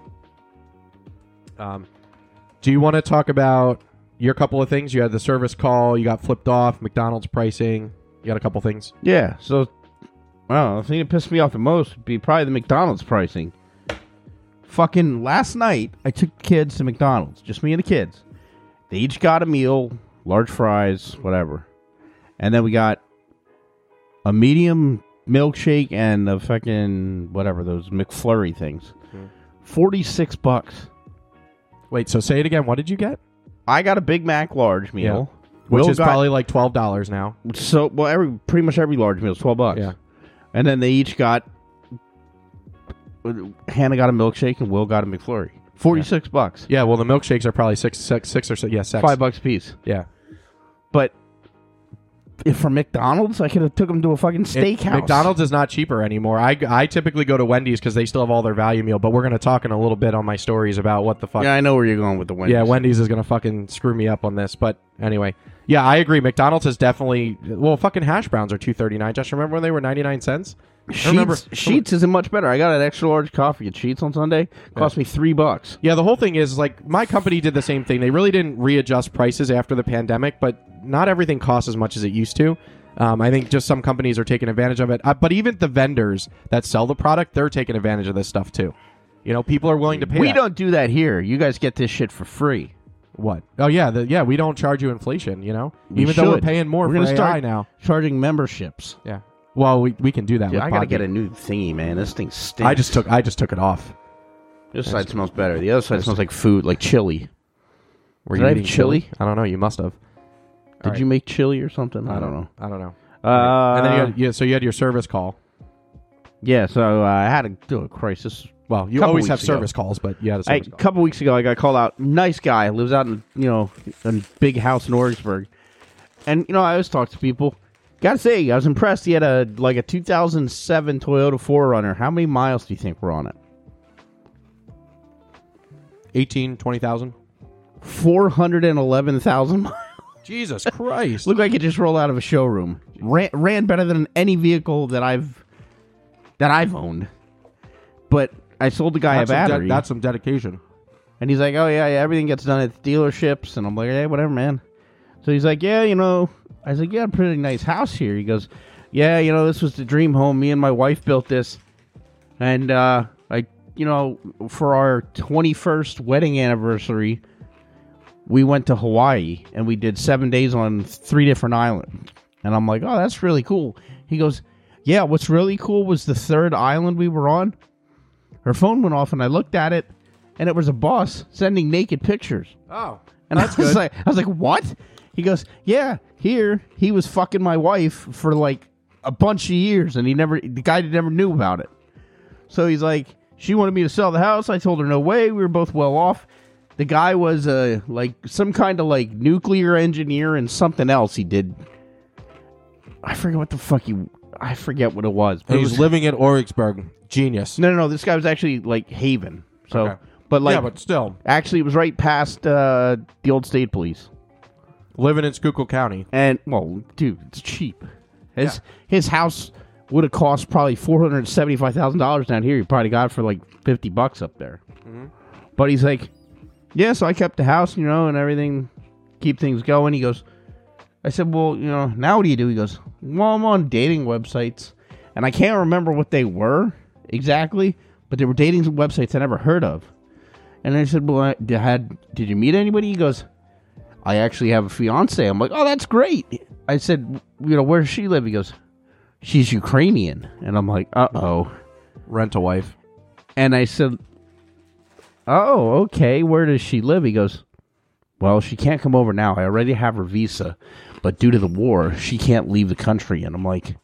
Do you want to talk about your couple of things? You had the service call. You got flipped off. McDonald's pricing. You got a couple things. Yeah. So, well, the thing that pissed me off the most would be probably the McDonald's pricing. Fucking last night, I took the kids to McDonald's. Just me and the kids. They each got a meal, large fries, whatever. And then we got a medium milkshake and a fucking whatever, those McFlurry things. $46. Wait, so say it again. What did you get? I got a Big Mac large meal, which is probably like $12 now. So, well, pretty much every large meal is $12. Yeah, and then they each got. Hannah got a milkshake and Will got a McFlurry. $46. Yeah, well, the milkshakes are probably six or so. Yeah, $5 a piece. Yeah, but. If from McDonald's, I could have took them to a fucking steakhouse. McDonald's is not cheaper anymore. I typically go to Wendy's because they still have all their value meal, but we're going to talk in a little bit on my stories about what the fuck. Yeah, I know where you're going with the Wendy's. Yeah, Wendy's is going to fucking screw me up on this, but anyway. Yeah, I agree. McDonald's is definitely... Well, fucking hash browns are $2.39. Just remember when they were 99 cents? Sheetz isn't much better. I got an extra large coffee at Sheetz on Sunday. Cost me $3. Yeah, the whole thing is like my company did the same thing. They really didn't readjust prices after the pandemic, but not everything costs as much as it used to. I think just some companies are taking advantage of it. But even the vendors that sell the product, they're taking advantage of this stuff too. People are willing to pay. We don't do that here. You guys get this shit for free. What? Oh yeah, we don't charge you inflation. Even though we're paying more for AI now, charging memberships. Yeah. Well, we can do that. Dude, with I gotta get a new thingy, man. This thing stinks. I just took it off. This side smells better. The other side smells like food, like chili. Did you eating chili? I don't know. You must have. Did you make chili or something? I don't know. And then you had your service call. Yeah, so I had to do a crisis. Well, you always have service calls, but you had a service call. A couple weeks ago, I got called out. Nice guy, lives out in a big house in Orangeburg, and I always talk to people. Gotta say, I was impressed. He had a 2007 Toyota 4Runner. How many miles do you think were on it? 18,000, 20,000. 411,000 miles. Jesus Christ! Looked like it just rolled out of a showroom. Ran better than any vehicle that I've owned. But I sold the guy a battery. That's some dedication. And he's like, "Oh yeah, everything gets done at the dealerships." And I'm like, "Hey, whatever, man." So he's like, "Yeah, I was like, "Yeah, a pretty nice house here." He goes, "Yeah, this was the dream home. Me and my wife built this, and for our 21st wedding anniversary, we went to Hawaii and we did 7 days on 3 different islands." And I'm like, "Oh, that's really cool." He goes, "Yeah, what's really cool was the 3rd island we were on. Her phone went off and I looked at it, and it was a boss sending naked pictures." Oh, and that's good. I was like, "What?" He goes, "Yeah, here he was fucking my wife for like a bunch of years, and the guy never knew about it." So he's like, "She wanted me to sell the house. I told her no way. We were both well off. The guy was some kind of nuclear engineer and something else he did. I forget what the fuck I forget what it was. But he was living in Orangeburg. Genius. No. This guy was actually Haven. So, okay. But like, yeah, but still, actually, it was right past the old state police. living in Schuylkill County. And well, dude, it's cheap. His house would have cost probably $475,000 down here. He probably got it for like $50 up there. Mm-hmm. But he's like, yeah, so I kept the house, and everything, keep things going. He goes, I said, well, now what do you do? He goes, well, I'm on dating websites, and I can't remember what they were exactly, but they were dating websites I never heard of. And I said, well, did you meet anybody? He goes, I actually have a fiance. I'm like, oh, that's great. I said, where does she live? He goes, she's Ukrainian. And I'm like, uh-oh. Rent a wife. And I said, oh, okay, where does she live? He goes, well, she can't come over now. I already have her visa, but due to the war, she can't leave the country. And I'm like,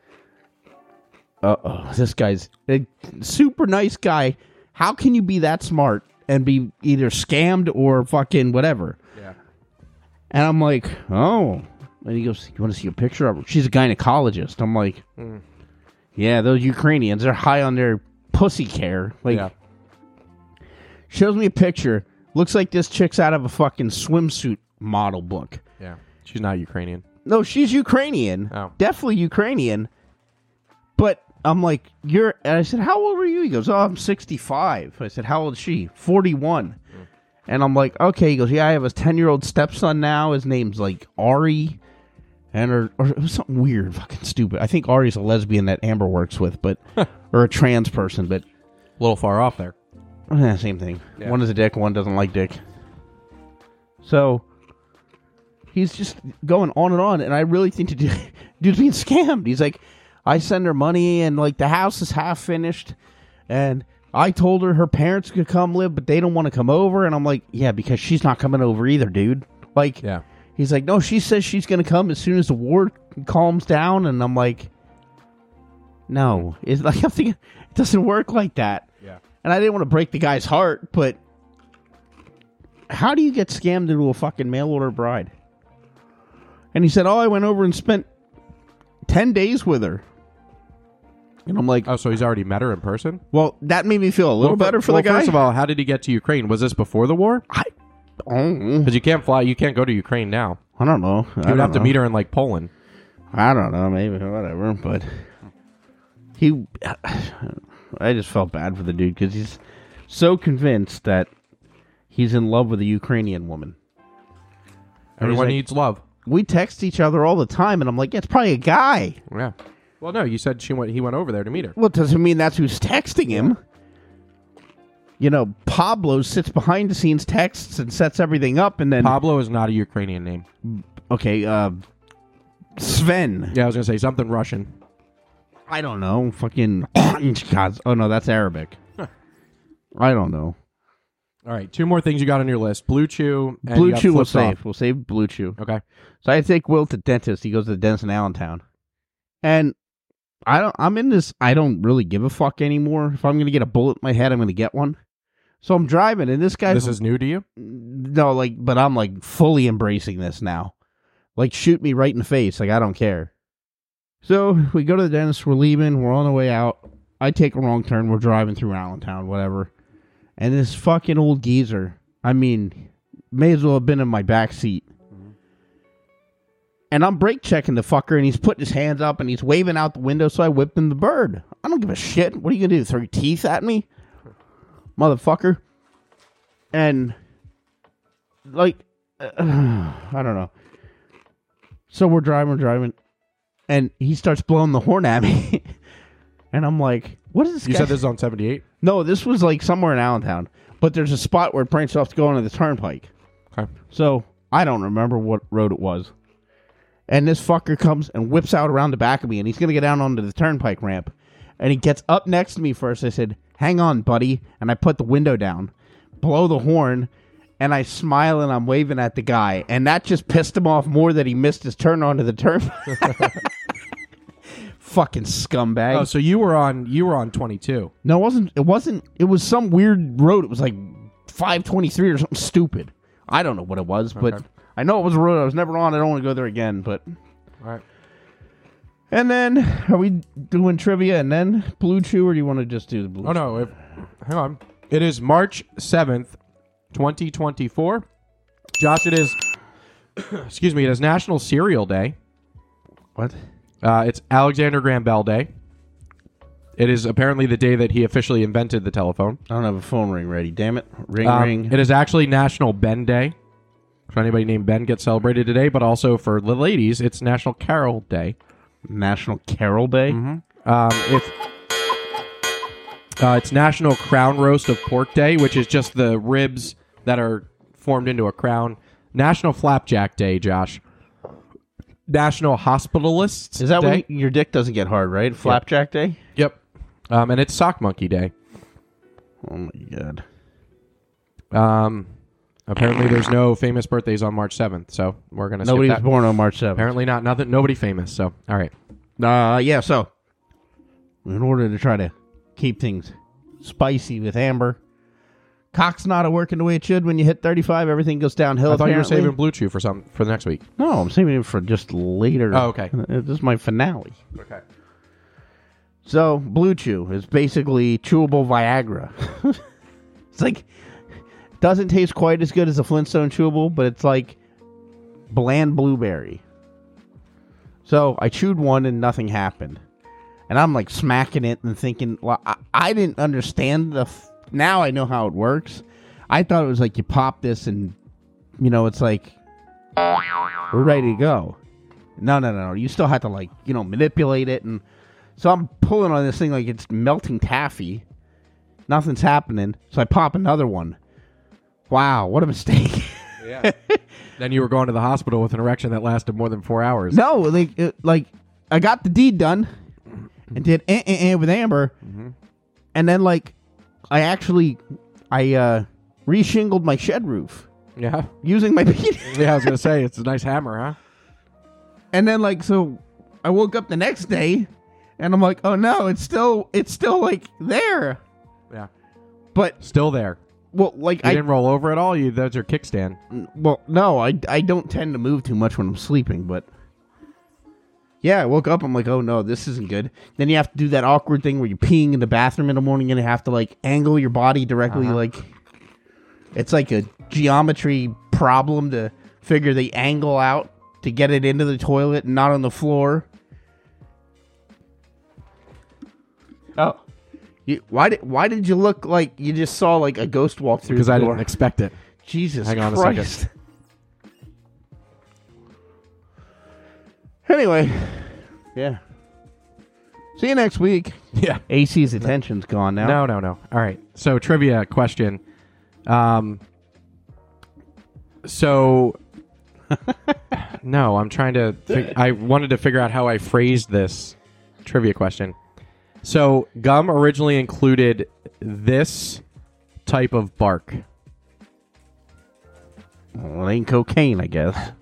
uh-oh, this guy's a super nice guy. How can you be that smart and be either scammed or fucking whatever? Yeah. And I'm like, oh. And he goes, you want to see a picture of her? She's a gynecologist. I'm like, yeah, those Ukrainians, they're high on their pussy care. Like, yeah. Shows me a picture. Looks like this chick's out of a fucking swimsuit model book. Yeah. She's not Ukrainian. No, she's Ukrainian. Oh. Definitely Ukrainian. But I'm like, and I said, how old are you? He goes, oh, I'm 65. I said, how old is she? 41. And I'm like, okay. He goes, yeah, I have a 10-year-old stepson now. His name's like Ari. Or it was something weird, fucking stupid. I think Ari's a lesbian that Amber works with, but or a trans person, but A little far off there. Same thing. Yeah. One is a dick, one doesn't like dick. So he's just going on, and I really think the dude's being scammed. He's like, I send her money, and like the house is half finished, and I told her parents could come live, but they don't want to come over, and I'm like, yeah, because she's not coming over either, dude. Like, Yeah. He's like, no, she says she's going to come as soon as the war calms down. And I'm like, no. It's like, I'm thinking, it doesn't work like that. Yeah. And I didn't want to break the guy's heart, but how do you get scammed into a fucking mail order bride? And he said, oh, I went over and spent 10 days with her. And I'm like, Oh, so he's already met her in person? well, that made me feel a little better for the guy. First of all, how did he get to Ukraine? Was this before the war? Because you can't fly. You can't go to Ukraine now. I don't know. You would have to meet her in like Poland. I don't know, maybe, whatever, but I just felt bad for the dude because he's so convinced that he's in love with a Ukrainian woman. Everyone like, needs love. We text each other all the time, and I'm like, yeah, it's probably a guy. Yeah. Well, no, you said he went over there to meet her. Well, it doesn't mean that's who's texting him. Pablo sits behind the scenes, texts, and sets everything up, and then... Pablo is not a Ukrainian name. Okay, Sven. Yeah, I was going to say something Russian. I don't know. Fucking... Oh, no, that's Arabic. I don't know. All right, 2 more things you got on your list. Blue Chew and Blue you got Chew we'll Flipped Off. save. We'll save Blue Chew. Okay. So I take Will to the dentist. He goes to the dentist in Allentown. And I'm in this, I don't really give a fuck anymore. If I'm going to get a bullet in my head, I'm going to get one. So I'm driving, and this guy... This is new to you? No, but I'm, fully embracing this now. Shoot me right in the face. I don't care. So we go to the dentist. We're leaving. We're on the way out. I take a wrong turn. We're driving through Allentown, whatever. And this fucking old geezer, may as well have been in my back seat. And I'm brake checking the fucker, and he's putting his hands up, and he's waving out the window, so I whipped him the bird. I don't give a shit. What are you going to do, throw your teeth at me? Motherfucker. And, I don't know. So we're driving, and he starts blowing the horn at me. And I'm like, what is this You guy? said this is on 78? No, this was somewhere in Allentown. But there's a spot where it branches off to go onto the turnpike. Okay. So I don't remember what road it was. And this fucker comes and whips out around the back of me, and he's going to get down onto the turnpike ramp. And he gets up next to me first. I said, hang on, buddy. And I put the window down, blow the horn, and I smile, and I'm waving at the guy. And that just pissed him off more that he missed his turn onto the turnpike. Fucking scumbag. Oh, so you were on 22. No, it wasn't. It was some weird road. It was 523 or something stupid. I don't know what it was, but Okay. I know it was a road I was never on. I don't want to go there again, but... All right. And then, are we doing trivia and then Blue Chew, or do you want to just do the Blue Chew? Oh, no. Hang on. It is March 7th, 2024. Josh, it is, excuse me, it is National Cereal Day. What? It's Alexander Graham Bell Day. It is apparently the day that he officially invented the telephone. I don't have a phone ring ready. Damn it. Ring. It is actually National Ben Day. So anybody named Ben gets celebrated today, but also for the ladies, it's National Carol Day. National Carol Day? It's National Crown Roast of Pork Day, which is just the ribs that are formed into a crown. National Flapjack Day, Josh. National Hospitalists Is that Day. when your dick doesn't get hard, right? Flapjack Day? Yep. And it's Sock Monkey Day. Oh, my God. Apparently there's no famous birthdays on March 7th, so we're going to skip Nobody was that. born on March 7th. Apparently not. Nobody famous, so all right. Yeah, so in order to try to keep things spicy with Amber, cock's not working the way it should. When you hit 35, everything goes downhill. I thought apparently. you were saving Blue Chew for the next week. No, I'm saving it for just later. Oh, okay. This is my finale. Okay. So, Blue Chew is basically chewable Viagra. It's like, doesn't taste quite as good as a Flintstone chewable, but it's like bland blueberry. So, I chewed one and nothing happened. And I'm like smacking it and thinking, well, I didn't understand now I know how it works. I thought it was like you pop this and, it's like, we're ready to go. No. You still have to manipulate it. And so I'm pulling on this thing like it's melting taffy. Nothing's happening. So I pop another one. Wow, what a mistake. Yeah. Then you were going to the hospital with an erection that lasted more than 4 hours. No, I got the deed done and did with Amber. Mm-hmm. And then I re-shingled my shed roof. Yeah. Using my penis. Yeah, I was going to say, it's a nice hammer, huh? And then so I woke up the next day and I'm like, oh no, it's still there. Yeah. But still there. Well, you didn't roll over at all? That's your kickstand. Well, no, I don't tend to move too much when I'm sleeping, but yeah, I woke up, I'm like, oh no, this isn't good. Then you have to do that awkward thing where you're peeing in the bathroom in the morning and you have to angle your body directly, it's like a geometry problem to figure the angle out to get it into the toilet and not on the floor. Oh. Why did you look like you just saw a ghost walk through? Because the I door? didn't expect it. Jesus Hang on Christ. a second. Anyway, yeah. See you next week. Yeah. AC's attention's gone now. No. All right. So trivia question. No, I'm trying to. I wanted to figure out how I phrased this trivia question. So, gum originally included this type of bark. Well, it ain't cocaine, I guess.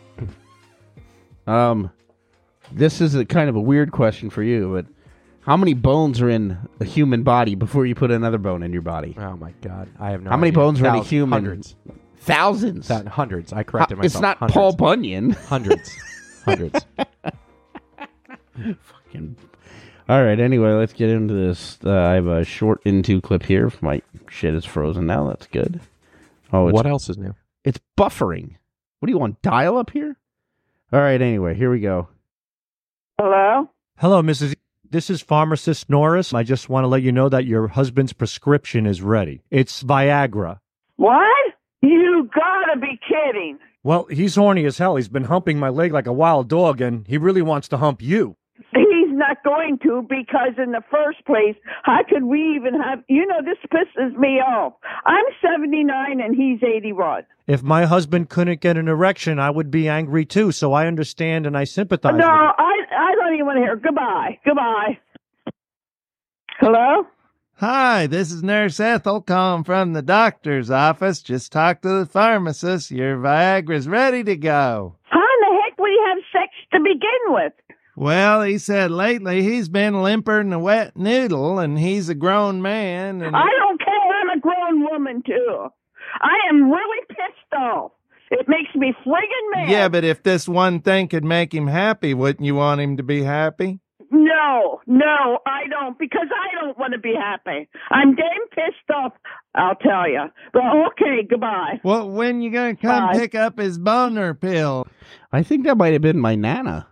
This is a kind of a weird question for you, but how many bones are in a human body before you put another bone in your body? Oh my God, I have no. How many idea. bones are in a human? Hundreds. Thousands. Hundreds. I corrected myself. It's not hundreds. Paul Bunyan. Hundreds. Fucking. All right. Anyway, let's get into this. I have a short into clip here. My shit is frozen now. That's good. Oh, what else is new? It's buffering. What do you want? Dial up here? All right. Anyway, here we go. Hello? Hello, Mrs. This is Pharmacist Norris. I just want to let you know that your husband's prescription is ready. It's Viagra. What? You gotta be kidding. Well, he's horny as hell. He's been humping my leg like a wild dog, and he really wants to hump you. He's not going to, because in the first place, how could we even have... this pisses me off. I'm 79 and he's 81. If my husband couldn't get an erection, I would be angry too, so I understand and I sympathize No, with him. I don't even want to hear. Goodbye. Hello? Hi, this is Nurse Ethel calling from the doctor's office. Just talked to the pharmacist. Your Viagra's ready to go. How in the heck would he have sex to begin with? Well, he said lately he's been limper than a wet noodle, and he's a grown man. And I don't care. I'm a grown woman, too. I am really pissed off. It makes me friggin' mad. Yeah, but if this one thing could make him happy, wouldn't you want him to be happy? No, I don't, because I don't want to be happy. I'm damn pissed off. I'll tell you. But okay, goodbye. Well, when you gonna come Bye. pick up his boner pill? I think that might have been my Nana.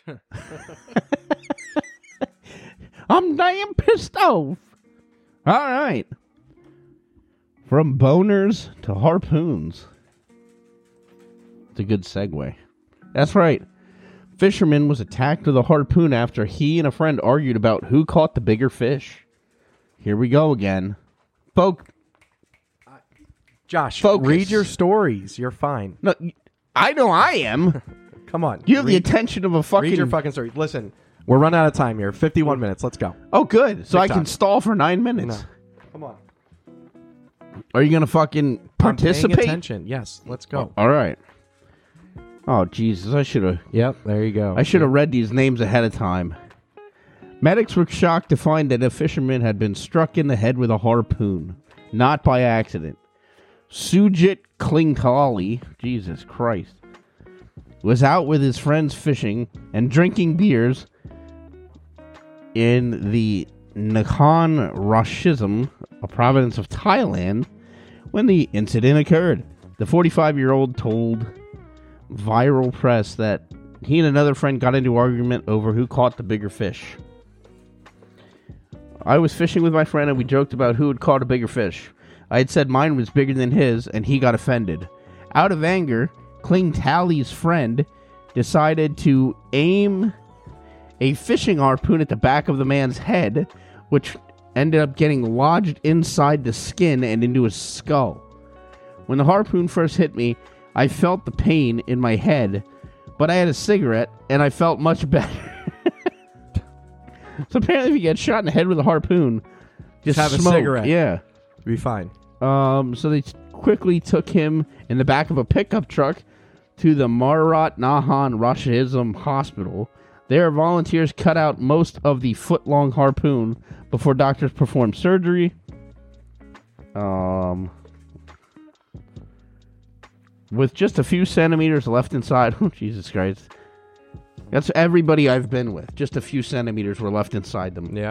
I'm damn pissed off. All right. From boners to harpoons. It's a good segue. That's right. Fisherman was attacked with a harpoon after he and a friend argued about who caught the bigger fish. Here we go again. Josh, Focus. read your stories. You're fine. No, I know I am. Come on. You have the attention of a fucking... Read your fucking story. Listen, we're running out of time here. 51 minutes. Let's go. Oh, good. So Big I can time. stall for 9 minutes. No. Come on. Are you going to fucking participate? I'm paying attention. Yes. Let's go. All right. Oh, Jesus. I should have... Yep. There you go. I should have read these names ahead of time. Medics were shocked to find that a fisherman had been struck in the head with a harpoon. Not by accident. Sujit Klingkali, Jesus Christ, was out with his friends fishing and drinking beers in the Nakhon Ratchasima, a province of Thailand, when the incident occurred. The 45-year-old told Viral Press that he and another friend got into an argument over who caught the bigger fish. I was fishing with my friend and we joked about who had caught a bigger fish. I had said mine was bigger than his, and he got offended. Out of anger, Klingkali's friend decided to aim a fishing harpoon at the back of the man's head, which ended up getting lodged inside the skin and into his skull. When the harpoon first hit me, I felt the pain in my head, but I had a cigarette, and I felt much better. So apparently if you get shot in the head with a harpoon, just have smoke. a cigarette. Yeah. Be fine. So they quickly took him in the back of a pickup truck to the Marat Nahan Ratchasima Hospital. There, volunteers cut out most of the foot-long harpoon before doctors performed surgery. With just a few centimeters left inside. Oh, Jesus Christ. That's everybody I've been with. Just a few centimeters were left inside them. Yeah.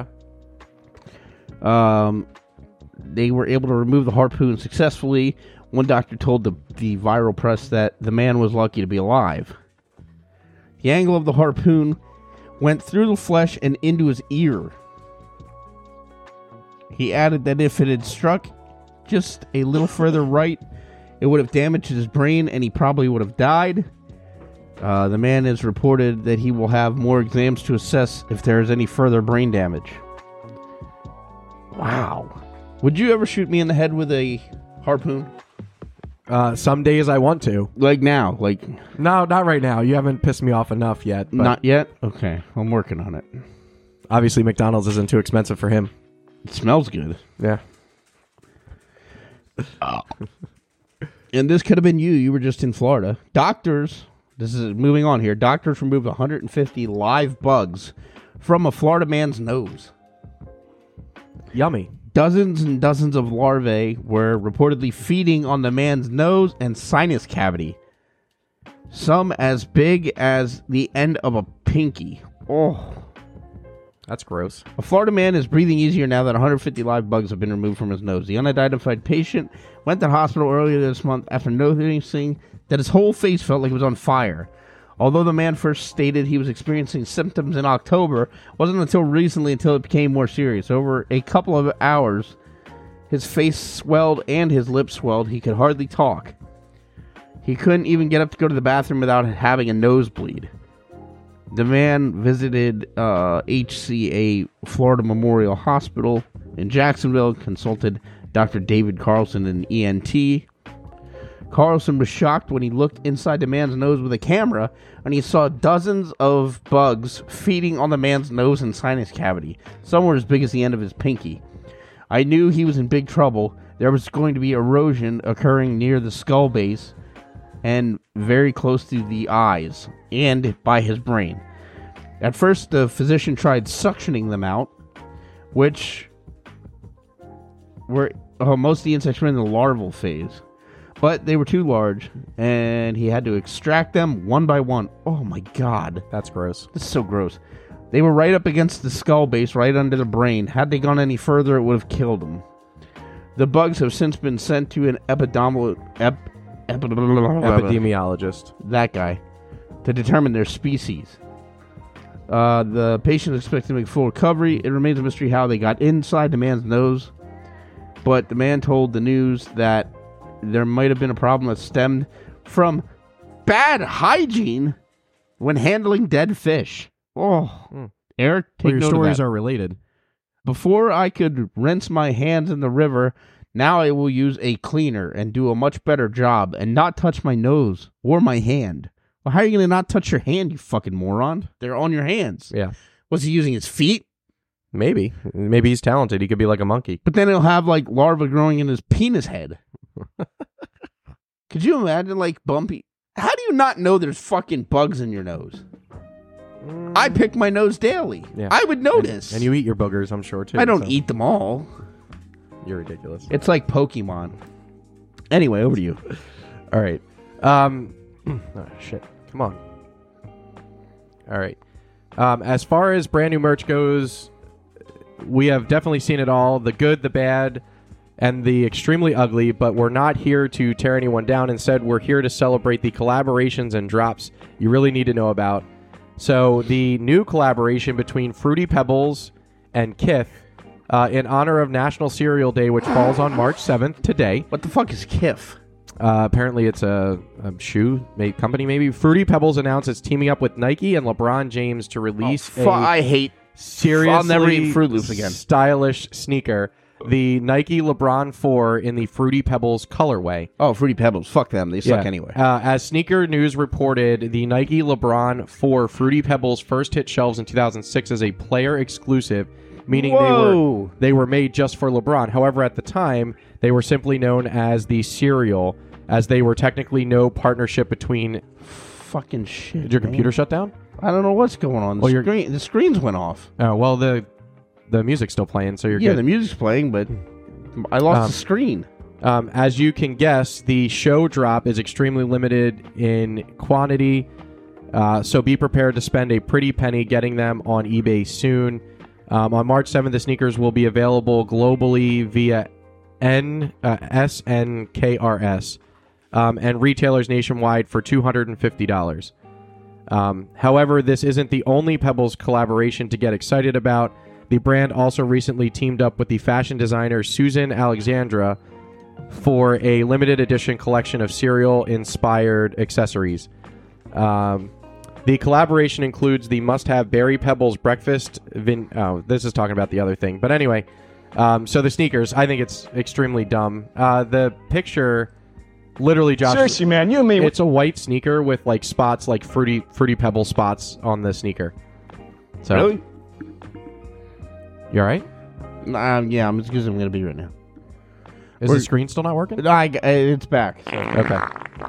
They were able to remove the harpoon successfully. One doctor told the Viral Press that the man was lucky to be alive. The angle of the harpoon went through the flesh and into his ear. He added that if it had struck just a little further right, it would have damaged his brain and he probably would have died. The man has reported that he will have more exams to assess if there is any further brain damage. Wow. Would you ever shoot me in the head with a harpoon? Some days I want to. Like now? No, not right now. You haven't pissed me off enough yet. But Not yet? Okay, I'm working on it. obviously McDonald's isn't too expensive for him. It smells good. Yeah. And this could have been you. You were just in Florida. Doctors, this is moving on here. Doctors removed 150 live bugs from a Florida man's nose. Yummy. Dozens and dozens of larvae were reportedly feeding on the man's nose and sinus cavity. Some as big as the end of a pinky. Oh. That's gross. A Florida man is breathing easier now that 150 live bugs have been removed from his nose. The unidentified patient went to the hospital earlier this month after noticing that his whole face felt like it was on fire. Although the man first stated he was experiencing symptoms in October, it wasn't until recently until it became more serious. Over a couple of hours, his face swelled and his lips swelled. He could hardly talk. He couldn't even get up to go to the bathroom without having a nosebleed. The man visited HCA Florida Memorial Hospital in Jacksonville, consulted Dr. David Carlson, an ENT. Carlson was shocked when he looked inside the man's nose with a camera and he saw dozens of bugs feeding on the man's nose and sinus cavity. Some were as big as the end of his pinky. I knew he was in big trouble. There was going to be erosion occurring near the skull base and very close to the eyes and by his brain. At first, the physician tried suctioning them out, which were most of the insects were in the larval phase. But they were too large, and he had to extract them one by one. Oh my god. That's gross. This is so gross. They were right up against the skull base, right under the brain. Had they gone any further, it would have killed him. The bugs have since been sent to an epidemiologist. That guy. To determine their species. The patient is expected to make full recovery. It remains a mystery how they got inside the man's nose. But the man told the news that there might have been a problem that stemmed from bad hygiene when handling dead fish. Oh, Eric, take your note stories of that. are related. Before I could rinse my hands in the river, now I will use a cleaner and do a much better job and not touch my nose or my hand. Well, how are you going to not touch your hand, you fucking moron? They're on your hands. Yeah. Was he using his feet? Maybe he's talented. He could be like a monkey. But then he'll have like larvae growing in his penis head. Could you imagine like Bumpy? How do you not know there's fucking bugs in your nose? I pick my nose daily. Yeah. I would notice. And you eat your boogers, I'm sure, too. I don't eat them all. You're ridiculous. It's like Pokemon. Anyway, over to you. All right. Oh, shit. Come on. All right. As far as brand new merch goes, we have definitely seen it all. The good, the bad, and the extremely ugly, but we're not here to tear anyone down. Instead, we're here to celebrate the collaborations and drops you really need to know about. So the new collaboration between Fruity Pebbles and Kith in honor of National Cereal Day, which falls on March 7th, today. What the fuck is Kith? Apparently it's a shoe company, maybe. Fruity Pebbles announced it's teaming up with Nike and LeBron James to release I hate seriously I'll never eat Fruit Loops again. Stylish sneaker. The Nike LeBron 4 in the Fruity Pebbles colorway. Oh, Fruity Pebbles. Fuck them. They suck anyway. As Sneaker News reported, the Nike LeBron 4 Fruity Pebbles first hit shelves in 2006 as a player exclusive, meaning they were made just for LeBron. However, at the time, they were simply known as the cereal, as they were technically no partnership between... Fucking shit. Did your computer shut down? I don't know what's going on. The screens went off. Oh, well, the music's still playing, so you're good. Yeah, the music's playing, but I lost the screen. As you can guess, the show drop is extremely limited in quantity, so be prepared to spend a pretty penny getting them on eBay soon. On March 7th, the sneakers will be available globally via SNKRS and retailers nationwide for $250. However, this isn't the only Pebbles collaboration to get excited about. The brand also recently teamed up with the fashion designer Susan Alexandra for a limited edition collection of cereal-inspired accessories. The collaboration includes the must-have Berry Pebbles breakfast. This is talking about the other thing. But anyway, so the sneakers, I think it's extremely dumb. The picture, literally, Josh... Seriously, man, you and me... It's a white sneaker with, like, spots, like Fruity Pebble spots on the sneaker. So, really? You all right? Yeah, I'm excuse me, I'm going to be right now. Is the screen still not working? It's back. So. Okay.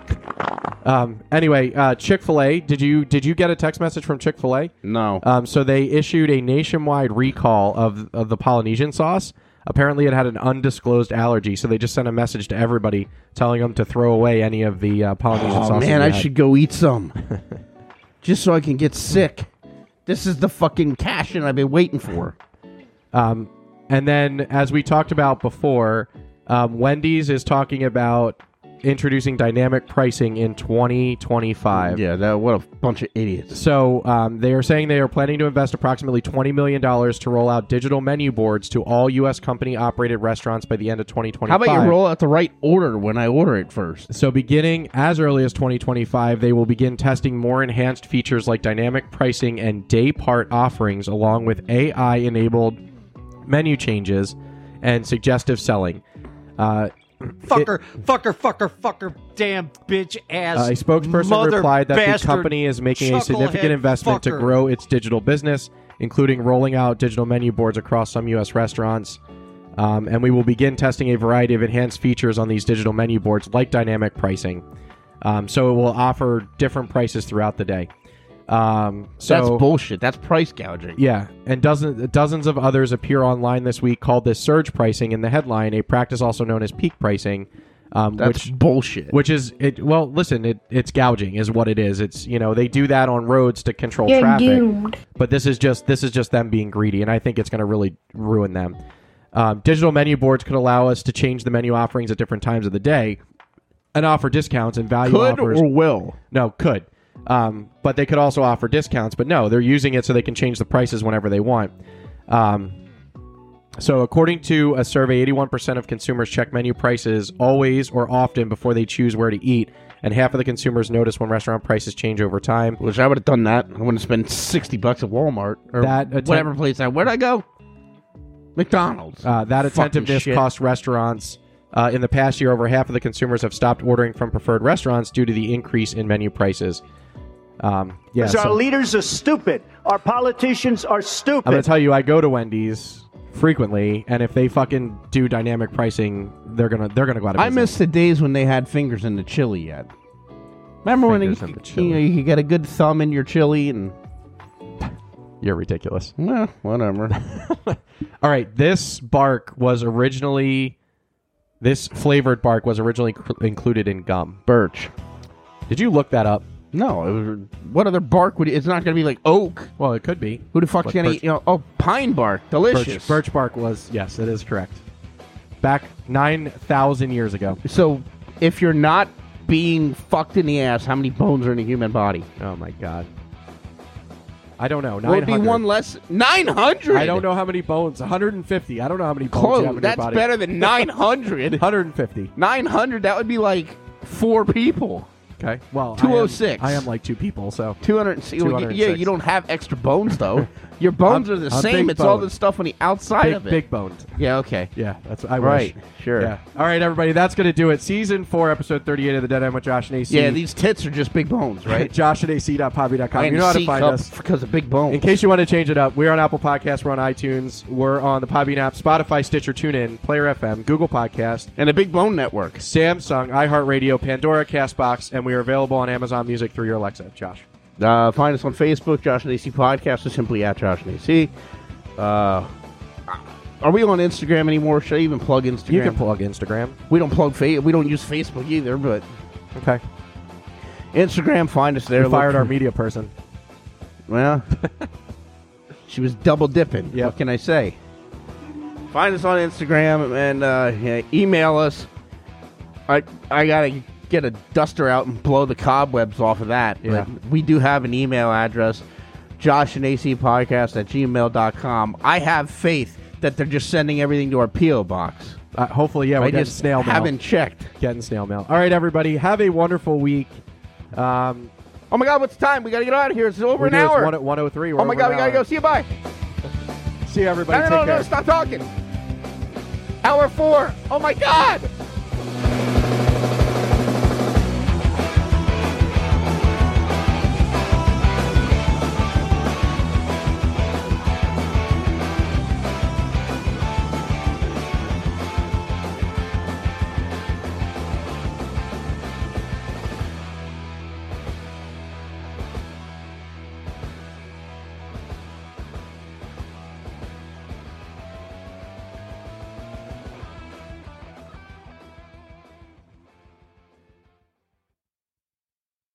Anyway, Chick-fil-A. Did you get a text message from Chick-fil-A? No. So they issued a nationwide recall of the Polynesian sauce. Apparently it had an undisclosed allergy, so they just sent a message to everybody telling them to throw away any of the Polynesian sauce. Oh, man, I should go eat some. Just so I can get sick. This is the fucking cash-in I've been waiting for. And then, as we talked about before, Wendy's is talking about introducing dynamic pricing in 2025. Yeah, what a bunch of idiots. So they are saying they are planning to invest approximately $20 million to roll out digital menu boards to all U.S. company-operated restaurants by the end of 2025. How about you roll out the right order when I order it first? So beginning as early as 2025, they will begin testing more enhanced features like dynamic pricing and day-part offerings, along with AI-enabled menu changes and suggestive selling. Fucker, damn bitch ass. A spokesperson replied that the company is making a significant investment to grow its digital business, including rolling out digital menu boards across some U.S. restaurants. And we will begin testing a variety of enhanced features on these digital menu boards, like dynamic pricing. So it will offer different prices throughout the day. That's bullshit. That's price gouging. Yeah, and dozens of others appear online this week, called this surge pricing in the headline, a practice also known as peak pricing. That's bullshit. Which is it? Well, listen, it's gouging is what it is. It's they do that on roads to control traffic. But this is just them being greedy, and I think it's going to really ruin them. Digital menu boards could allow us to change the menu offerings at different times of the day and offer discounts and value offers. Could or will? No, could. But they could also offer discounts. But no, they're using it so they can change the prices whenever they want. So according to a survey, 81% of consumers check menu prices always or often before they choose where to eat. And half of the consumers notice when restaurant prices change over time. Wish I would have done that. I wouldn't spend $60 at Walmart or whatever place. Where'd I go? McDonald's. That attentiveness cost restaurants. In the past year, over half of the consumers have stopped ordering from preferred restaurants due to the increase in menu prices. Our leaders are stupid. Our politicians are stupid. I'm going to tell you, I go to Wendy's frequently, and if they fucking do dynamic pricing, they're gonna go out of business. I miss the days when they had fingers in the chili yet. Remember when you could get a good thumb in your chili and... You're ridiculous. Well, whatever. All right, this flavored bark was originally included in gum. Birch. Did you look that up? No. What other bark would it's not going to be like oak? Well, it could be. Who the fuck's going to eat? Pine bark. Delicious. Birch bark was, yes, it is correct. Back 9,000 years ago. So, if you're not being fucked in the ass, how many bones are in a human body? Oh, my God. I don't know. 900. Will it be one less? 900? I don't know how many bones. 150. I don't know how many bones you have in your body. That's better than 900. 150. 900, that would be like 4 people. Okay. Well, 206. I am like 2 people, so 206. Yeah, you don't have extra bones though. Your bones are the same. It's all the stuff on the outside of it. Big bones. Yeah. Okay. Yeah. That's right. Wish. Sure. Yeah. All right, everybody. That's gonna do it. Season 4, episode 38 of the Dead End with Josh and AC. Yeah. These tits are just big bones, right? JoshandAC.podbean.com. You know how to find us because of big bones. In case you want to change it up, we're on Apple Podcasts. We're on iTunes. We're on the Podbean app, Spotify, Stitcher, TuneIn, Player FM, Google Podcast, and the Big Bone Network, Samsung, iHeartRadio, Pandora, Castbox, and we are available on Amazon Music through your Alexa. Josh. Find us on Facebook, Josh and AC Podcast, or simply at Josh and AC. Are we on Instagram anymore? Should I even plug Instagram? You can plug Instagram. We don't plug we don't use Facebook either, but okay. Instagram, find us there. We fired our media person. Well, she was double dipping. Yep. What can I say? Find us on Instagram and email us. I gotta get a duster out and blow the cobwebs off of that. Yeah. But we do have an email address, joshandacpodcast@gmail.com. I have faith that they're just sending everything to our P.O. box. Hopefully, yeah, we're getting snail mail. Haven't checked. Getting snail mail. All right, everybody, have a wonderful week. Oh my God, what's the time? We got to get out of here. It's over an hour. It's 1:03. Oh my God, we got to go. See you, bye. See you, everybody. No, stop talking. Hour 4. Oh my God.